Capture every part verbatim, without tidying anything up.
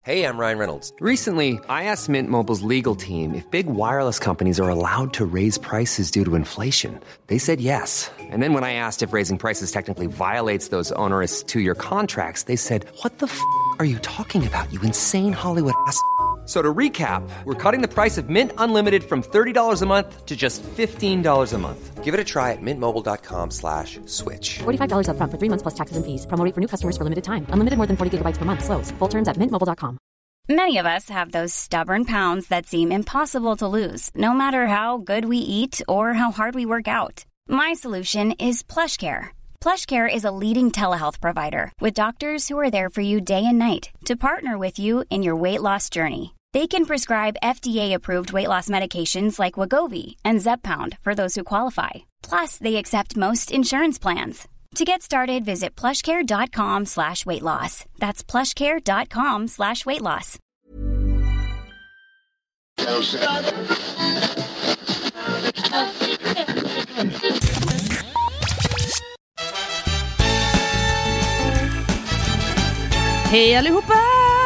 Hey, I'm Ryan Reynolds. Recently, I asked Mint Mobile's legal team if big wireless companies are allowed to raise prices due to inflation. They said yes. And then when I asked if raising prices technically violates those onerous two-year contracts, they said, "What the f*** are you talking about, you insane Hollywood ass?" So to recap, we're cutting the price of Mint Unlimited from thirty dollars a month to just fifteen dollars a month. Give it a try at mintmobile.com slash switch. forty-five dollars up front for three months plus taxes and fees. Promo rate for new customers for limited time. Unlimited more than forty gigabytes per month. Slows full terms at mint mobile dot com. Many of us have those stubborn pounds that seem impossible to lose, no matter how good we eat or how hard we work out. My solution is PlushCare. PlushCare is a leading telehealth provider with doctors who are there for you day and night to partner with you in your weight loss journey. They can prescribe F D A-approved weight loss medications like Wegovy and Zepbound for those who qualify. Plus, they accept most insurance plans. To get started, visit plushcare.com slash weight loss. That's plushcare.com slash weight loss. Hej allihopa!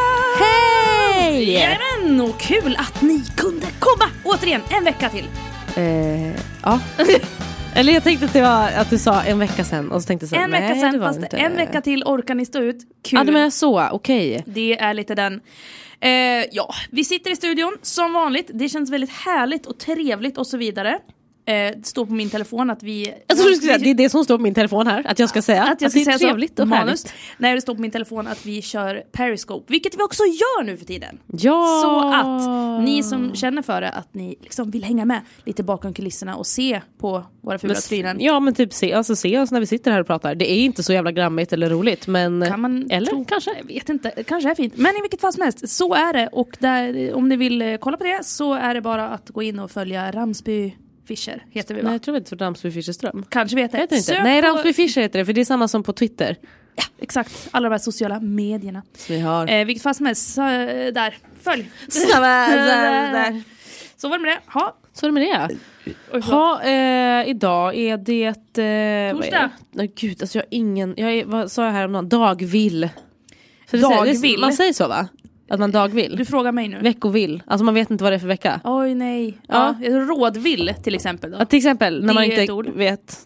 Hej! Jajamän, och kul att ni kunde komma återigen en vecka till. Eh, ja. Eller jag tänkte att det var att du sa en vecka sedan och så tänkte jag så, en nej, vecka sedan, det fast inte. En vecka till orkar ni stå ut. Kul. Ja, du menar så, okej. Okay. Det är lite den. Eh, ja, vi sitter i studion som vanligt. Det känns väldigt härligt och trevligt och så vidare. Eh, det står på min telefon att vi... Jag tror du skulle säga, det är det som står på min telefon här. Att jag ska säga att, jag ska att det är säga trevligt så, och manus. härligt. Nej, det står på min telefon att vi kör Periscope. Vilket vi också gör nu för tiden. Ja! Så att ni som känner för det, att ni liksom vill hänga med lite bakom kulisserna och se på våra fula trynen. Ja, men typ se, alltså se oss när vi sitter här och pratar. Det är inte så jävla grammigt eller roligt. Men, kan man eller tro, kanske? Jag vet inte, kanske är fint. Men i vilket fall som helst, så är det. Och där, om ni vill kolla på det så är det bara att gå in och följa Ramsby Fischer heter vi, va? Nej, jag tror det är Ramsby Fischerström. Kanske vet det. Heter det inte. Nej, Ramsby Fischer heter det, för det är samma som på Twitter. Ja, exakt. Alla de här sociala medierna. Så vi har. Eh, vilket fall som helst, så, där. Följ. Så, där, där. Så var det med det. Ha. Så var det med det. Ha, eh, idag är det... Eh, Torsdag. Nej, gud, alltså jag har ingen... Jag är, vad sa jag här om någon? Dagvill. Så Dagvill? Det, man säger så, va? Att man dagvill. Du frågar mig nu. Veckovill. Alltså man vet inte vad det är för vecka. Oj, nej. Ja. Ja, rådvill till exempel då. Ja, till exempel, när det man inte vet...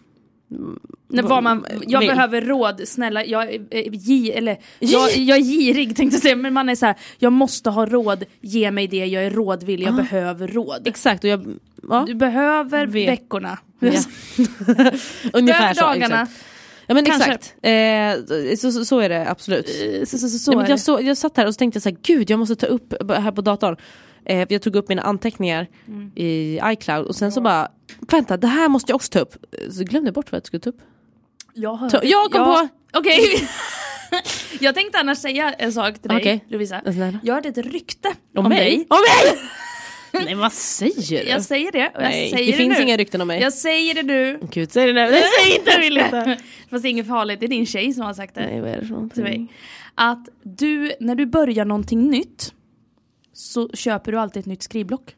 När vad man, jag vill. behöver råd, snälla, jag är gi, eller jag, jag är girig tänkte jag säga, men man är så här, jag måste ha råd, ge mig det, jag är rådvill, jag ah. behöver råd. Exakt, och jag, ja. Du behöver vet. veckorna. Ja. Ungefär så, dagarna. Exakt. Ja, men Kanske. exakt, eh, så, så, så är det absolut. Så, så, så, så ja, men är jag, det. så, jag satt här och så tänkte jag så här, gud, jag måste ta upp här på datorn. Eh, jag tog upp mina anteckningar mm. i iCloud och sen ja. så bara, vänta, det här måste jag också ta upp. Så glömde jag bort vad jag skulle ta upp. Jag, hörde, jag kom jag, på. Okej. Okay. Jag tänkte annars säga en sak till dig, okay. Lovisa. Jag hörde ett rykte om, om mig. dig. Om mig! Nej, vad säger du? Jag säger det. Och jag Nej, säger det, det finns nu. inga rykten om mig. Jag säger det nu. Gud, säg det nu. Nej, säg inte, vill inte. Fast det är inget farligt. Det är din tjej som har sagt det. Nej, vad är det för någonting? Att du, när du börjar någonting nytt så köper du alltid ett nytt skrivblock.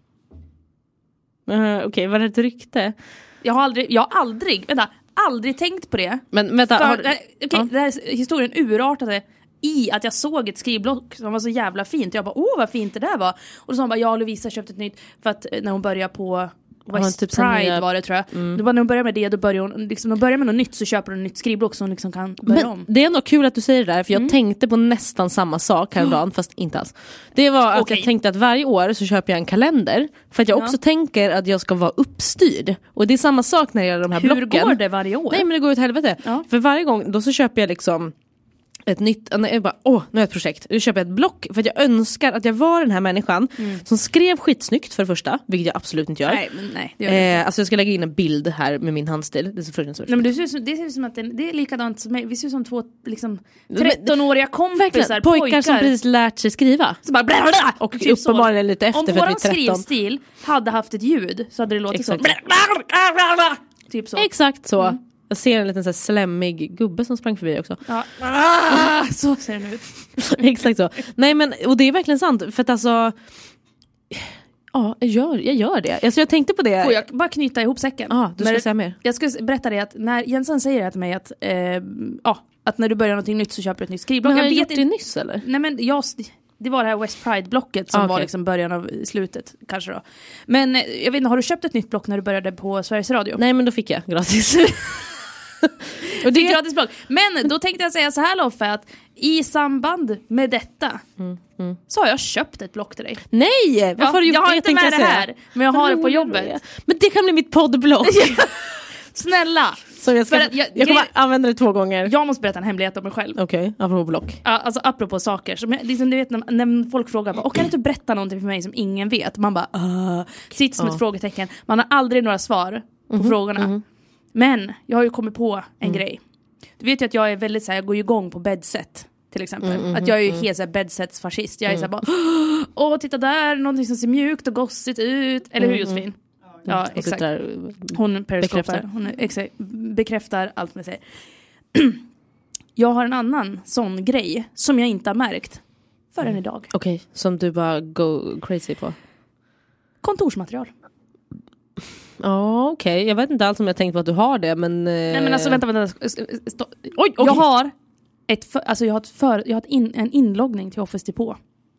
Uh, Okej, okay, vad är det ett rykte? Jag har aldrig, jag har aldrig, vänta, aldrig tänkt på det. Men vänta, För, har... okay, ja. Den här historien urartade i att jag såg ett skrivblock som var så jävla fint. Jag bara, åh vad fint det där var. Och då sa hon bara, ja, Lovisa köpte ett nytt. För att när hon började på West typ Pride nya... var det, tror jag. Mm. Då bara, när hon börjar med det, då börjar hon liksom, när hon börjar med något nytt så köper hon ett nytt skrivblock som hon liksom kan börja Men om. det är ändå kul att du säger det där, för jag mm. tänkte på nästan samma sak häromdagen, fast inte alls. Det var att okay. jag tänkte att varje år så köper jag en kalender, för att jag ja. också tänker att jag ska vara uppstyrd. Och det är samma sak när jag gör de här Hur blocken. Hur går det varje år? Nej, men det går åt helvete. Ja. För varje gång, då så köper jag liksom ett nytt, jag bara, åh, nu har jag ett projekt. Nu köper jag ett block, för att jag önskar att jag var den här människan mm. som skrev skitsnyggt för det första, vilket jag absolut inte gör. Nej, men nej, det gör jag eh, alltså jag ska lägga in en bild här med min handstil. Det är så fruktansvärt. Nej, men det ser ut som, det ser ut som att det, det är likadant som mig. Vi ser ut som två liksom trettonåriga kompisar, pojkar, pojkar som precis lärt sig skriva. Så bara, bla, bla, bla, och typ uppenbarligen lite efter. Om för våran att vi är tretton. skrivstil hade haft ett ljud så hade det låtit Exakt. så. Bla, bla, bla, bla, typ så. Exakt så. Mm. Jag ser en liten så här slemmig gubbe som sprang förbi också. Ja. Ah, så ser den ut. Exakt så. Nej, men, och det är verkligen sant. För att alltså... Ja, jag gör, jag gör det. Alltså jag tänkte på det. Får jag bara knyta ihop säcken? Ja, ah, du ska när, säga mer. Jag ska berätta det att när Jensen säger det till mig att, eh, ja, att när du börjar någonting nytt så köper du ett nytt skrivblock. Men har jag jag vet gjort det nyss eller? Nej, men jag... Det var det här West Pride-blocket som ah, okay. var liksom början av slutet, kanske då. Men jag vet inte, har du köpt ett nytt block när du började på Sveriges Radio? Nej, men då fick jag gratis. Och det är gratis block. Men då tänkte jag säga så här, Loffe, att i samband med detta mm, mm. så har jag köpt ett block till dig. Nej, varför ja, har du gjort jag har det? inte med det här, men jag har det på jobbet. Men det kan bli mitt poddblock. Snälla. Så jag, ska, jag, jag kommer jag, använda det två gånger. Jag måste berätta en hemlighet om mig själv. Okej, okay, apropå block. Ja, alltså apropå saker som jag, liksom, du vet när, när folk frågar bara, kan du inte berätta någonting för mig som ingen vet? Man bara uh, sitter som uh. ett frågetecken. Man har aldrig några svar på mm-hmm, frågorna. Mm-hmm. Men jag har ju kommit på en mm. grej. Du vet ju att jag är väldigt så här, jag går ju igång på bedset till exempel. Mm, mm, att jag är ju mm. helt så här bedsets fascist. Jag är mm. så här bara, åh titta där, någonting som ser mjukt och gossigt ut. Eller hur, Josefin? Mm. Ja, exakt. Hon bekräftar. Hon exakt, bekräftar allt med sig. Jag har en annan sån grej som jag inte har märkt förrän mm. idag. Okej, okay, som du bara go crazy på. Kontorsmaterial. Ja, okej. Okay. Jag vet inte alls om jag tänkt på att du har det, men... Nej, men alltså vänta, vänta. Oj, okay. Jag har ett för, alltså jag har, ett för, jag har ett in, en inloggning till Office Depot.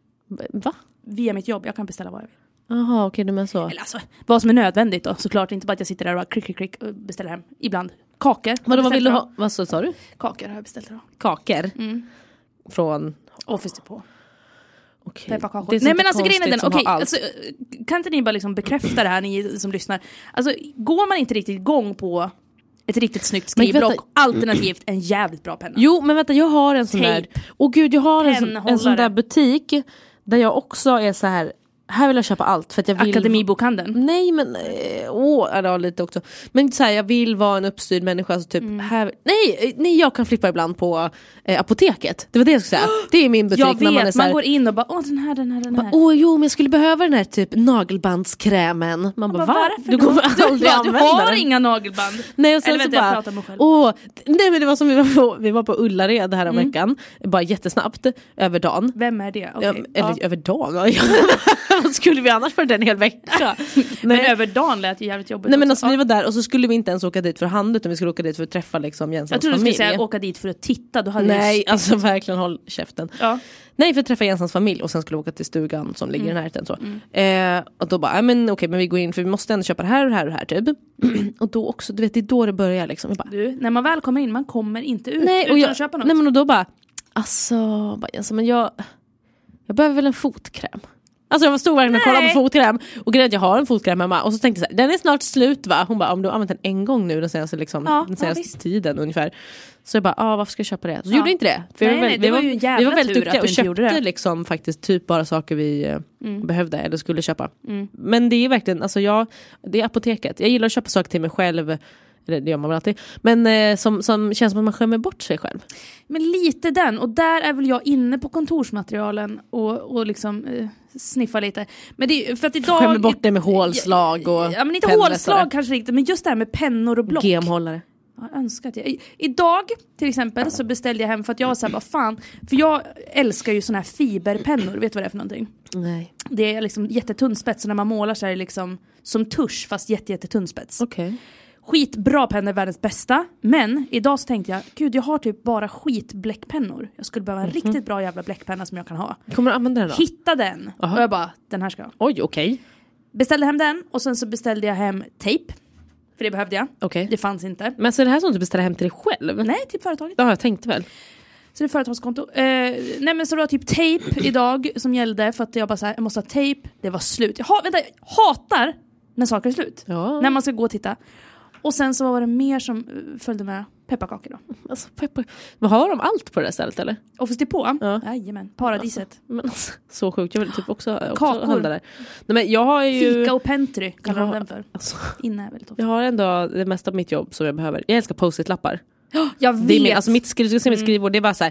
Va? Via mitt jobb. Jag kan beställa vad jag vill. Jaha, okej, okay, du menar så. Eller alltså, vad som är nödvändigt då. Såklart inte bara att jag sitter där och bara klick, klick, klick och beställer hem. Ibland. Kakor. Vad, vad vill du ha? Vad så, sa du? Kakor har jag beställt idag. Kakor? Mm. Från? Office Depot. Okay. Nej, men alltså grejen är den, okej, okay, alltså, kan inte ni bara liksom bekräfta det här, ni som lyssnar? Alltså, går man inte riktigt igång på ett riktigt snyggt skrivblock, alternativt en jävligt bra penna? Jo, men vänta, jag har en sån där, åh gud, jag har en sån, en sån där butik där jag också är så här. Här vill jag köpa allt för att jag vill... Akademibokhandeln? Nej, men... Åh, ja, lite också. Men så här, jag vill vara en uppstyrd människa. Så typ, mm. här, nej, nej, jag kan flippa ibland på eh, apoteket. Det var det jag skulle säga. Det är min butik. Jag vet, när man, är så här, man går in och bara, åh, den här, den här, den här. Åh, jo, men jag skulle behöva den här typ nagelbandskrämen. Man, man bara, va? Du kommer aldrig du, använda Du har den. inga nagelband. Nej, och sen Eller så vet, bara... jag pratar med själv. Åh, nej, men det var som vi var på, vi var på Ullared här om mm. veckan. Bara jättesnabbt, över dagen. Vem är det? Okay. Ja, eller ja. över dagen. Vad skulle vi annars för den hel vecka? men, men över dagen lät det jävligt jobbigt. Nej, men alltså, vi var där och så skulle vi inte ens åka dit för hand, utan vi skulle åka dit för att träffa liksom Jensens familj. Jag trodde du skulle säga åka dit för att titta. Då hade Nej, alltså verkligen håll käften. Ja. Nej, för att träffa Jensens familj och sen skulle vi åka till stugan som ligger mm. i närheten. Så. Mm. Eh, och då bara, men okej, men vi går in för vi måste ändå köpa det här och det här och det här typ. Och då också, du vet, det är då det börjar liksom. Jag bara, du, när man väl kommer in, man kommer inte ut nej, utan jag, att köpa något. Nej, men och då bara, alltså, bara, alltså men jag, jag behöver väl en fotkräm. Alltså jag var stor verkligen och kollade på fotkräm. Och grejen att jag har en fotkräm hemma. Och så tänkte jag så här, den är snart slut va? Hon bara, om du har använt den en gång nu den senaste, liksom, ja, den senaste ja, tiden ungefär. Så jag bara, ah, varför ska jag köpa det? Så ja. gjorde jag inte det. För nej, vi var, nej, vi var, var, ju vi var väldigt duktiga och köpte det. liksom faktiskt typ bara saker vi mm. behövde eller skulle köpa. Mm. Men det är verkligen, alltså jag, det är apoteket. Jag gillar att köpa saker till mig själv. Eller det gör man väl alltid. Men eh, som, som känns som att man skämmer bort sig själv. Men lite den. Och där är väl jag inne på kontorsmaterialen och, och liksom eh, sniffa lite. Men det är för att idag... Skämmer bort det med hålslag och... Ja, men inte hålslag kanske riktigt. Men just det här med pennor och block. Gemhållare. Jag önskar att jag... I, idag till exempel så beställde jag hem för att jag var så här, vad fan. För jag älskar ju såna här fiberpennor. Vet du vad det är för någonting? Nej. Det är liksom jättetunn spets. Så när man målar så är det liksom som tusch fast jätte, jättetunn spets. Okej. Okay. Skitbra pennor, världens bästa. Men idag så tänkte jag, gud jag har typ bara skitbläckpennor. Jag skulle behöva en mm-hmm. riktigt bra jävla bläckpenna som jag kan ha. Kommer du använda den då? Hitta den. Aha. Och jag bara, den här ska jag. Oj, okej. Okay. Beställde hem den och sen så beställde jag hem tejp. För det behövde jag. Okay. Det fanns inte. Men så är det här som du beställer hem till dig själv? Nej, till företaget. Ja, jag tänkte väl. Så det är företagskonto. Eh, nej men så det var typ tejp idag som gällde för att jag bara så här, jag måste ha tejp. Det var slut. Jag, ha, vänta, jag hatar när saker är slut. Ja. När man ska gå och titta. Och sen så var det mer som följde med pepparkakor då. Alltså peppar. Men har de allt på det stället eller? Office Depot? Ja. Jajamän, paradiset. Alltså, men alltså, så sjukt, jag vill typ också, också handla där. Nej, men jag har ju... Fika och pentry kallar ja, de den för. Alltså, inne väldigt ofta. Jag har ändå det mesta av mitt jobb som jag behöver. Jag älskar post-it-lappar. Jag vet. Det är min, alltså mitt, skriv, du ska se mitt skrivbord, det är bara så här.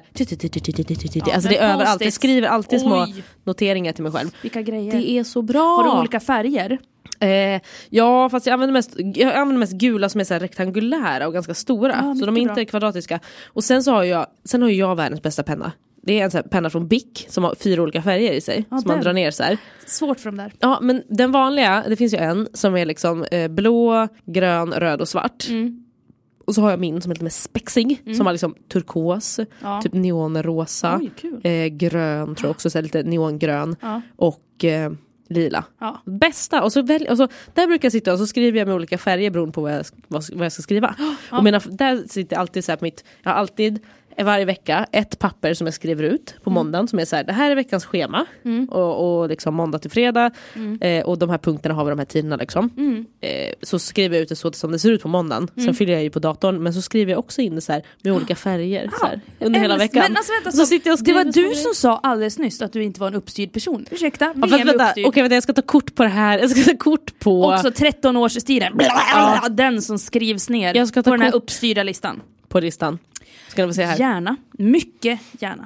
Alltså det är överallt. Jag skriver alltid små noteringar till mig själv. Vilka grejer. Det är så bra. Har du olika färger? Eh, ja, fast jag använder mest, jag använder mest gula som är så här rektangulära och ganska stora. Ja, så de är inte bra. Kvadratiska. Och sen så har jag, sen har jag världens bästa penna. Det är en sån här penna från Bic som har fyra olika färger i sig. Ja, som den. Man drar ner så här. Svårt för dem där. Ja, men den vanliga, det finns ju en som är liksom eh, blå, grön, röd och svart. Mm. Och så har jag min som är lite mer spexig. Mm. Som har liksom turkos, ja. typ neonrosa, Oj, eh, grön tror jag också, så lite neongrön. Ja. Och eh, lila. Ja. Bästa. Och så, väl, och så där brukar jag sitta och så skriver jag med olika färger beroende på vad jag, vad, vad jag ska skriva. Ja. Och mina, där sitter jag alltid så här på mitt, jag har alltid varje vecka ett papper som jag skriver ut på måndagen mm. som är så här, det här är veckans schema mm. och, och liksom måndag till fredag mm. eh, och de här punkterna har vi de här tiderna liksom. Mm. Eh, så skriver jag ut det så som det ser ut på måndagen. Mm. Sen fyller jag ju på datorn, men så skriver jag också in det så här med olika färger så här, under hela veckan. Men alltså, vänta, så, så sitter jag och det var du som sa alldeles nyss att du inte var en uppstyrd person. Ursäkta, ja, vänta, vänta. Okej, vänta, jag ska ta kort på det här. Jag ska ta kort på också tretton års stilen. Ja. Den som skrivs ner jag ska ta på den här uppstyrda listan. På listan. Ska vi se här. Gärna, mycket gärna.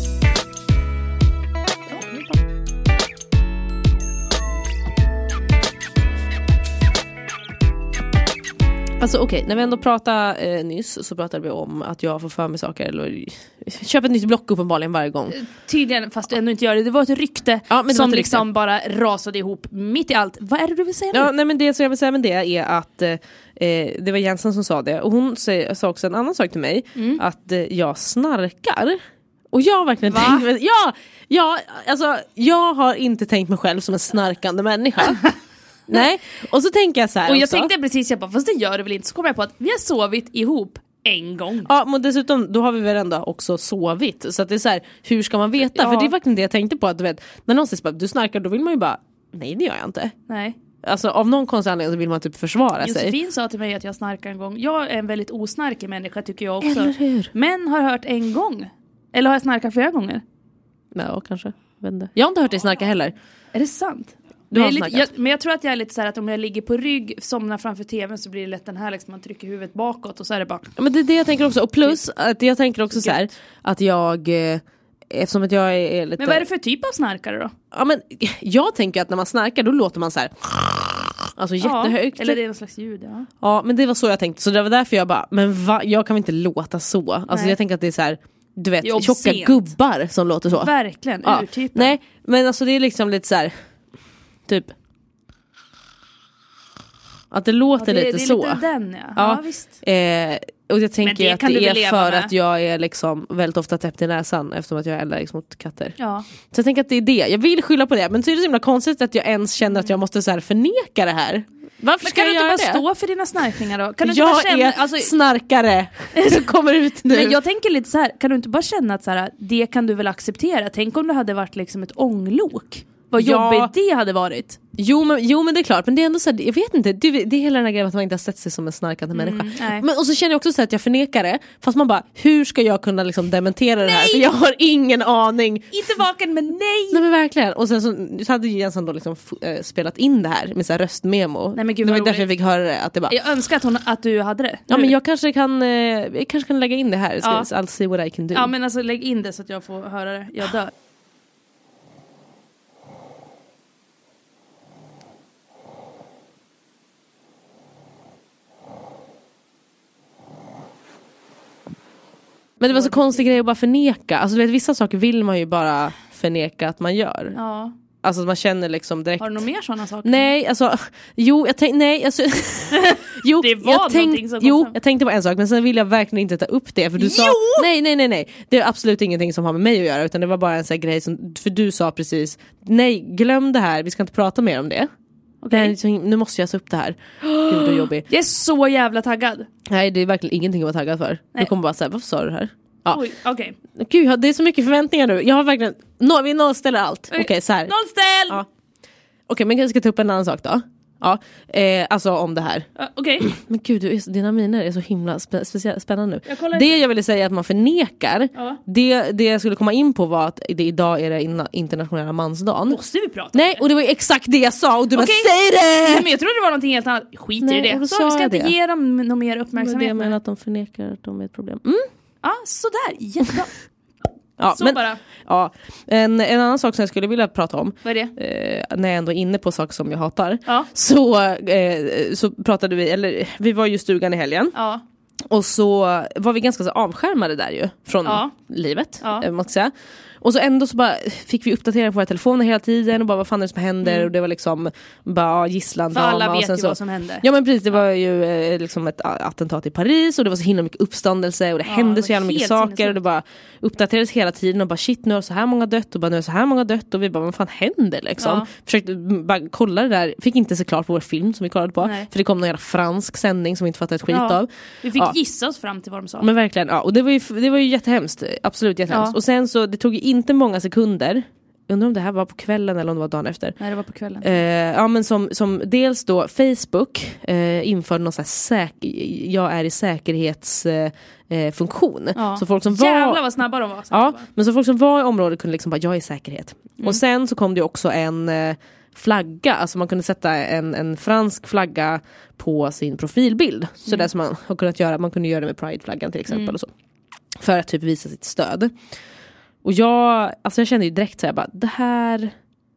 Alltså okej, okay, när vi ändå pratade eh, nyss så pratade vi om att jag får för mig saker eller köper ett nytt block uppenbarligen varje gång. Tydligen, fast du ändå inte gör det. Det var ett rykte ja, som liksom rykte. bara rasade ihop mitt i allt. Vad är det du vill säga nu? Ja, nej, men det som jag vill säga med det är att eh, det var Jensen som sa det. Och hon säger, sa också en annan sak till mig. Mm. Att eh, jag snarkar. Och jag har verkligen Va? tänkt ja, ja, alltså, jag har inte tänkt mig själv som en snarkande människa. Nej, och så tänker jag så här. Och jag också. tänkte precis, jag bara, fast det gör det väl inte. Så kommer jag på att vi har sovit ihop en gång. Ja, men dessutom, då har vi väl ändå också sovit. Så att det är så här, hur ska man veta? Ja. För det är verkligen det jag tänkte på. Att du vet, när någon säger att du snarkar, då vill man ju bara, nej det gör jag inte. Nej. Alltså av någon konstig anledning så vill man typ försvara Josefin sig. Josefin sa till mig att jag snarkar en gång. Jag är en väldigt osnarkig människa tycker jag också. Eller hur? Men har hört en gång. Eller har jag snarkat flera gånger? Ja, kanske. Vände. Jag har inte hört dig snarka heller. Är det sant? Du men, lite, jag, men jag tror att jag är lite så här att om jag ligger på rygg, somnar framför tvn så blir det lätt den här liksom, man trycker huvudet bakåt och så är det bara. Ja, men det är det jag tänker också. Och plus att jag tänker också så här att jag eftersom att jag är lite. Men vad är det för typ av snarkare då? Ja, men jag tänker att när man snarkar då låter man så här. Alltså jättehögt. Ja, eller det är någon slags ljud, ja. Ja, men det var så jag tänkte. Så det var därför jag bara, men va? Jag kan inte låta så. Alltså Nej. Jag tänker att det är så här, du vet, tjocka sent. gubbar som låter så. Verkligen, ja. urtypen. Nej, men alltså det är liksom lite så här typ att det låter ja, det, lite det är så. Lite den, ja. Ja, ja visst. Eh, och jag tänker det att det är för med. att jag är liksom väldigt ofta täppt i näsan eftersom att jag är allergisk mot katter. Ja. Så jag tänker att det är det. Jag vill skylla på det, men så är det så himla konstigt att jag ens känner att jag måste så här förneka det här. Varför men ska kan jag du inte göra bara det? stå för dina snarkningar då? Kan du inte jag bara känna, är alltså, snarkare som kommer ut nu. Men jag tänker lite så här, kan du inte bara känna att så här, det kan du väl acceptera? Tänk om det hade varit liksom ett ånglok. Vad ja. jobbigt det hade varit. Jo men, jo men det är klart, men det är ändå så här, jag vet inte, det, det är hela den här grejen att man inte har sett sig som en snarkande mm, människa. Men, och så känner jag också så här att jag förnekar det, fast man bara, hur ska jag kunna liksom dementera det här? För jag har ingen aning. Inte vaken, men nej! Nej men verkligen, och sen så, så hade ju Jensen då liksom äh, spelat in det här med så här röstmemo. Nej, men gud, det var därför jag fick höra det, att det bara, jag önskar att, hon, att du hade det. Ja men jag kanske kan eh, jag kanske kan lägga in det här, ska, ja. I'll see what I can do. Ja men alltså lägg in det så att jag får höra det, jag dör. Men det var så konstig grej att bara förneka. Alltså du vet, vissa saker vill man ju bara förneka att man gör. Ja. Alltså man känner liksom direkt. Har du några mer sådana saker? Nej, alltså jo, jag tänkte nej, alltså jo, det var jag tänk, som jo, jag tänkte på en sak, men sen vill jag verkligen inte ta upp det för du jo! sa nej, nej, nej, nej. Det är absolut ingenting som har med mig att göra, utan det var bara en sån här grej som, för du sa precis nej, glöm det här, vi ska inte prata mer om det. Okay. Nej, nu måste jag ta upp det här. Gud, vad jobbigt. Jag är så jävla taggad. Nej, det är verkligen ingenting att vara taggad för. Nej. Du kommer bara säga, varför sa du det här? Ja. Oj, okej. Okay. Gud, det är så mycket förväntningar nu. Jag har verkligen, no, vi nollställer allt. Okej, okay, så här. Nollställ! Ja. Okej, okay, men jag ska ta upp en annan sak då. Ja, eh, alltså om det här. Uh, Okej. Okay. Men gud, du är, dina miner är så himla spä- spä- spännande nu. Jag det jag ville säga att man förnekar, uh. det, det jag skulle komma in på var att det idag är det inna, internationella mansdagen. Måste vi prata Nej, och det var exakt det jag sa och du okay. bara, säg det! Nej, men jag trodde det var någonting helt annat. Skit Nej, i det. Så vi ska inte det. ge dem någon mer uppmärksamhet. Det jag menar att de förnekar att de är ett problem. Mm. Ja, sådär. Jättebra. Ja, så men, bara. Ja, en, en annan sak som jag skulle vilja prata om. Vad är det? Eh, när jag ändå är inne på saker som jag hatar. Ja. Så, eh, så pratade vi, eller vi var ju i stugan i helgen. Ja. Och så var vi ganska så avskärmade där ju. Från ja. livet, ja. måste jag säga. Och så ändå så bara fick vi uppdatera på våra telefoner hela tiden och bara vad fan är det som händer mm. och det var liksom bara gisslan för alla vet och sen ju så, vad som hände. Ja men precis, det var ju eh, liksom ett attentat i Paris och det var så himla mycket uppståndelse och det ja, hände det så jävla mycket saker och det bara uppdaterades hela tiden och bara shit, nu har så här många dött och bara nu är så här många dött och vi bara vad fan händer liksom. Ja. Försökte bara kolla det där, fick inte se klart på vår film som vi kollade på. Nej. För det kom någon jävla fransk sändning som vi inte fattade ett skit ja. av. Vi fick ja. gissa oss fram till vad de sa. Men verkligen, ja. Och det var ju, det var ju jättehemskt. Absolut jättehemskt. Ja. Och sen så, det tog ju inte många sekunder. Undrar om det här var på kvällen eller om det var dagen efter. Nej, det var på kvällen. Eh, ja, men som, som dels då Facebook eh, införde någon sån här säk- jag är i säkerhetsfunktion. Eh, ja. Så folk som var... Jävlar vad snabba de var. Ja, men så folk som var i området kunde liksom bara, jag är i säkerhet. Mm. Och sen så kom det också en... Eh, flagga, alltså man kunde sätta en, en fransk flagga på sin profilbild, så mm. där som man har kunnat göra, man kunde göra det med Pride-flaggan till exempel mm. och så, för att typ visa sitt stöd. Och jag, alltså jag kände ju direkt så här bara, det här,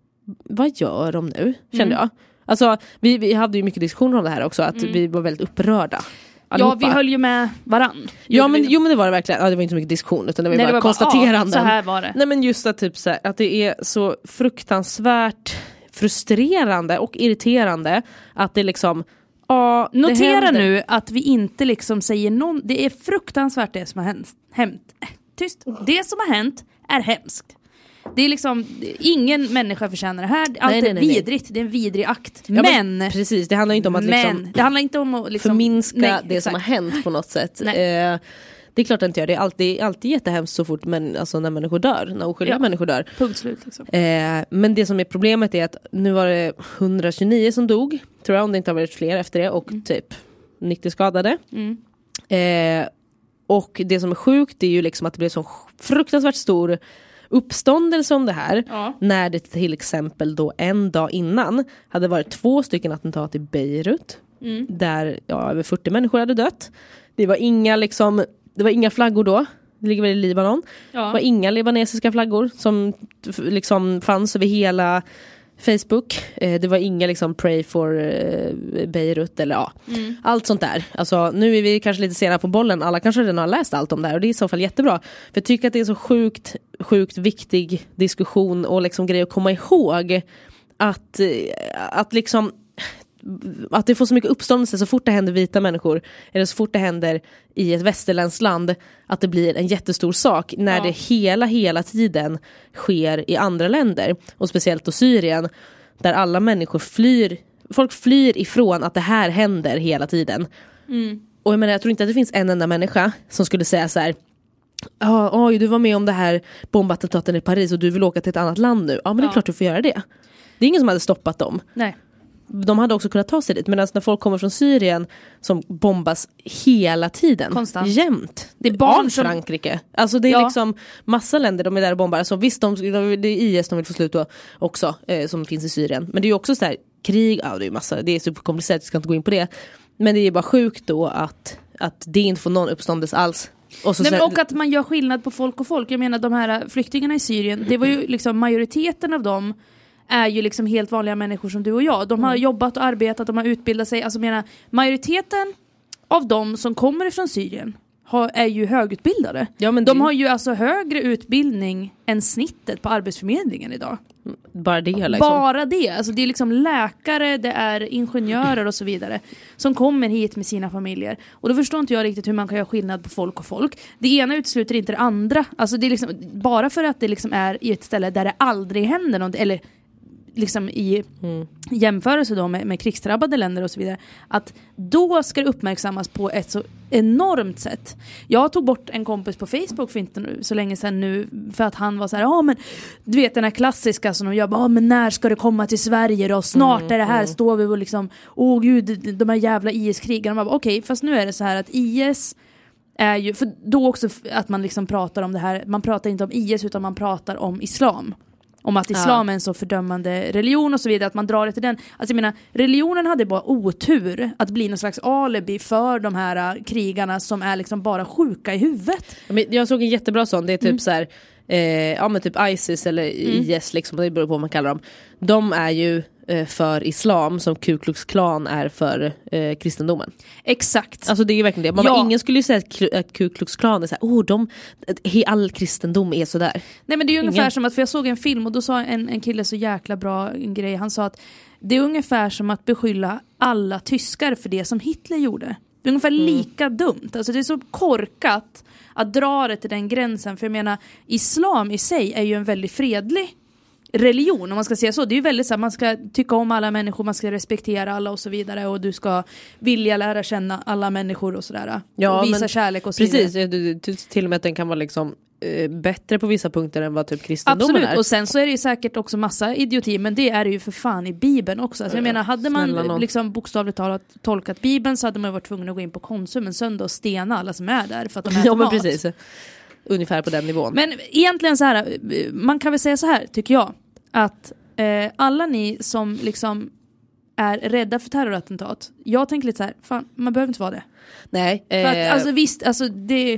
vad gör de nu? Kände mm. jag. Alltså vi, vi hade ju mycket diskussioner om det här också, att mm. vi var väldigt upprörda. Allihopa. Ja, vi höll ju med varann. Ja, men, jo, men det var det verkligen. Ja, det var inte så mycket diskussion, utan det var, Nej, bara det var konstaterande. Bara, ja, så här var det. Nej, men just att, typ, så här, att det är så fruktansvärt frustrerande och irriterande att det liksom ja, det notera händer. Nu att vi inte liksom säger någon, det är fruktansvärt det som har hänt, hänt. Tyst. Det som har hänt är hemskt. Det är liksom, ingen människa förtjänar det här. Allt nej, nej, nej, är vidrigt, nej. Det är en vidrig akt. Ja, men, men precis, det handlar inte om att men, liksom, det handlar inte om att liksom, förminska nej, det exakt. som har hänt på något sätt. Eh, det är klart att inte gör det. Är alltid, alltid jättehemskt så fort men, alltså, när människor dör, när oskyldiga ja. människor dör. Punkt slut liksom. Eh, men det som är problemet är att nu var det hundratjugonio som dog, tror jag, om det inte har varit fler efter det, och mm. typ nittio skadade. Mm. Eh, och det som är sjukt är ju liksom att det blev så fruktansvärt stor uppståndelse om det här, ja. när det till exempel då en dag innan hade varit två stycken attentat i Beirut mm. där ja, över fyrtio människor hade dött. Det var inga liksom, det var inga flaggor då. Det ligger väl i Libanon. Ja. Det var inga libanesiska flaggor som liksom fanns över hela Facebook. Eh, det var inga liksom pray for eh, Beirut eller ja. Mm. Allt sånt där. Alltså nu är vi kanske lite sena på bollen. Alla kanske redan har läst allt om det här och det är i så fall jättebra. För jag tycker att det är så sjukt, sjukt viktig diskussion och liksom grej att komma ihåg att, att liksom att det får så mycket uppståndelse så fort det händer vita människor eller så fort det händer i ett västerländskt land, att det blir en jättestor sak när ja. det hela hela tiden sker i andra länder och speciellt då Syrien där alla människor flyr, folk flyr ifrån att det här händer hela tiden. Mm. Och jag menar, jag tror inte att det finns en enda människa som skulle säga så här: ja, oj, du var med om det här bombattentaten i Paris och du vill åka till ett annat land nu. Ja, men det är ja. klart du får göra det. Det är ingen som hade stoppat dem. Nej. De hade också kunnat ta sig dit. Men alltså när folk kommer från Syrien som bombas hela tiden. Konstant. Jämt. Det är barn som... Frankrike. Alltså det är ja. liksom massa länder de är där och bombar. Alltså visst, de, de, det är I S de vill få slut på också. Eh, som finns i Syrien. Men det är ju också så här krig. Ja, det är massa. Det är superkomplicerat. Jag ska inte gå in på det. Men det är bara sjukt då att, att det inte får någon uppståndelse alls. Och, så Nej, så men och att man gör skillnad på folk och folk. Jag menar de här flyktingarna i Syrien. Det var ju liksom majoriteten av dem är ju liksom helt vanliga människor som du och jag. De har mm. jobbat och arbetat, de har utbildat sig. Alltså menar, majoriteten av dem som kommer ifrån Syrien har, är ju högutbildade. Ja, men de det... har ju alltså högre utbildning än snittet på Arbetsförmedlingen idag. Bara det liksom. Bara det. Alltså det är liksom läkare, det är ingenjörer och så vidare som kommer hit med sina familjer. Och då förstår inte jag riktigt hur man kan göra skillnad på folk och folk. Det ena utesluter inte det andra. Alltså det är liksom, bara för att det liksom är i ett ställe där det aldrig händer något, eller liksom i mm. jämförelse då med, med krigsdrabbade länder och så vidare, att då ska det uppmärksammas på ett så enormt sätt. Jag tog bort en kompis på Facebook för inte så länge sedan nu för att han var så här, ja men du vet den här klassiska som de gör, ja men när ska det komma till Sverige då? Snart mm, är det här, mm. står vi och liksom, åh oh, gud, de här jävla I S-krigarna. Okej, okay, fast nu är det så här att I S är ju, för då också att man liksom pratar om det här, man pratar inte om I S utan man pratar om islam. Om att islam ja. är en så fördömande religion och så vidare, att man drar det till den. Alltså jag menar, religionen hade bara otur att bli någon slags alibi för de här uh, krigarna som är liksom bara sjuka i huvudet. Jag såg en jättebra sån, det är typ mm. så här, eh, ja men typ ISIS eller mm. I S liksom, det beror på vad man kallar dem. De är ju eh, för islam som Ku Klux Klan är för eh, kristendomen. Exakt. Alltså det är ju verkligen det. Man, ja. Ingen skulle ju säga att, att Ku Klux Klan är så här, oh, de, all kristendom är sådär. Nej, men det är ju ingen. ungefär som att, för jag såg en film och då sa en, en kille så jäkla bra en grej. Han sa att det är ungefär som att beskylla alla tyskar för det som Hitler gjorde. Det är ungefär mm. lika dumt. Alltså det är så korkat att dra det till den gränsen. För jag menar, islam i sig är ju en väldigt fredlig religion, om man ska säga så. Det är ju väldigt så här, man ska tycka om alla människor, man ska respektera alla och så vidare, och du ska vilja lära känna alla människor och sådär. Ja, och visa men, kärlek och så precis, vidare. Precis, till och med att den kan vara liksom eh, bättre på vissa punkter än vad typ kristendomen Absolut. är. Och sen så är det ju säkert också massa idioti, men det är det ju för fan i Bibeln också. Alltså jag menar, hade man liksom bokstavligt talat tolkat Bibeln så hade man varit tvungen att gå in på Konsum en söndag och stena alla som är där för att de äter ja, men mat. Precis. Ungefär på den nivån. Men egentligen så här, man kan väl säga så här, tycker jag, att eh, alla ni som liksom är rädda för terrorattentat, jag tänker lite så här, fan, man behöver inte vara det. Nej. För att, eh, alltså visst, alltså det...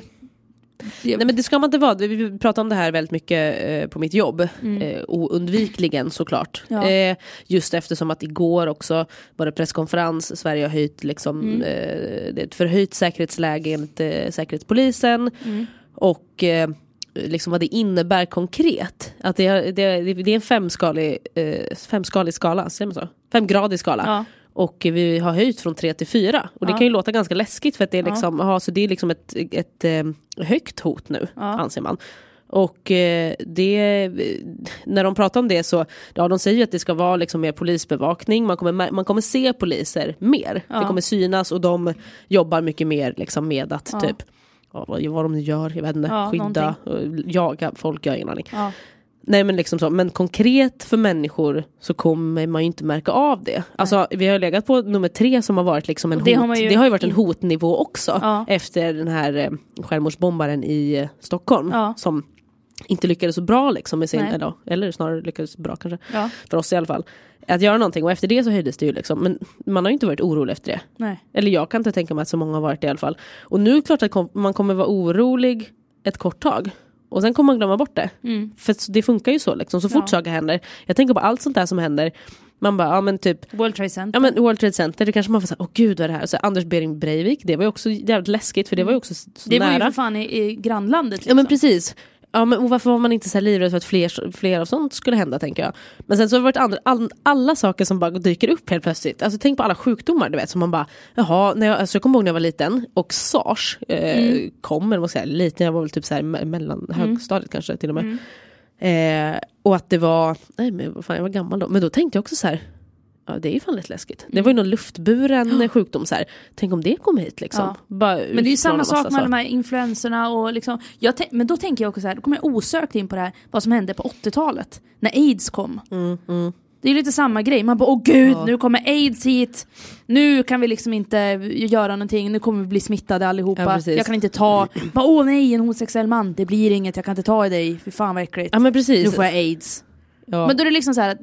Nej, men det ska man inte vara. Vi pratar om det här väldigt mycket eh, på mitt jobb. Mm. Eh, oundvikligen såklart. Ja. Eh, just eftersom att igår också var det presskonferens. Sverige har höjt liksom, mm. eh, det är ett förhöjt säkerhetsläge enligt eh, Säkerhetspolisen. Mm. Och eh, liksom vad det innebär konkret. Att det, är, det, det är en femskalig, eh, femskalig skala. Säger man så? Femgradig skala. Ja. Och vi har höjt från tre till fyra. Och det ja. kan ju låta ganska läskigt för att det är liksom, ja. aha, så det är liksom ett, ett, ett eh, högt hot nu, ja. anser man. Och eh, det, när de pratar om det så, ja, de säger att det ska vara liksom mer polisbevakning. Man kommer, man kommer se poliser mer. Ja. Det kommer synas och de jobbar mycket mer liksom med att ja. typ, ja, vad, vad de gör, jag vet inte, ja, skydda, jaga folk, jag har ingen aning. Ja. Nej, men liksom så. Men konkret för människor så kommer man ju inte märka av det. Alltså Nej. vi har legat på nummer tre som har varit liksom en hot. Det har, ju... det har ju varit en hotnivå också. Ja. Efter den här eh, självmordsbombaren i eh, Stockholm. Ja. Som inte lyckades så bra liksom med sin, eller, eller snarare lyckades bra kanske. Ja. För oss i alla fall. Att göra någonting. Och efter det så höjdes det ju liksom. Men man har ju inte varit orolig efter det. Nej. Eller jag kan inte tänka mig att så många har varit det i alla fall. Och nu är det klart att kom, man kommer vara orolig ett kort tag. Och sen kommer man glömma bort det. Mm. För det funkar ju så liksom. Så fort ja. saker händer. Jag tänker på allt sånt där som händer. Man bara, ja men typ World Trade Center. Ja men World Trade Center, det kanske man får säga, åh gud vad är det här? Så Anders Behring Breivik, det var ju också jävligt läskigt. För det var ju också så det nära. Det var ju för fan i, i grannlandet liksom. Ja men precis. Ja, men varför var man inte så här livrädd för att fler, fler av sånt skulle hända, tänker jag. Men sen så har det varit andra, all, alla saker som bara dyker upp helt plötsligt. Alltså tänk på alla sjukdomar, du vet, som man bara, jaha, när jag, alltså, jag kommer ihåg när jag var liten och SARS eh, mm. kom, eller vad ska jag säga, liten, jag var väl typ så här mellan mm. högstadiet kanske till och med. Mm. Eh, och att det var, nej men vad fan, jag var gammal då. Men då tänkte jag också så här, ja, det är ju fan lite läskigt. Det var ju någon luftburen ja. sjukdom så här. Tänk om det kommer hit liksom. Ja. Bara men det är ju samma sak med så. De här influenserna och liksom, jag te- men då tänker jag också så här, då kommer jag osökt in på det här, vad som hände på åttiotalet när AIDS kom. Mm, mm. Det är ju lite samma grej. Man bara, åh gud, ja. nu kommer AIDS hit. Nu kan vi liksom inte göra någonting. Nu kommer vi bli smittade allihopa. Ja, jag kan inte ta, bara, åh nej, en homosexuell man, det blir inget, jag kan inte ta i dig. Fy fan vad äckligt. Ja, men precis. Nu får jag AIDS. Ja. Men då är det liksom så här att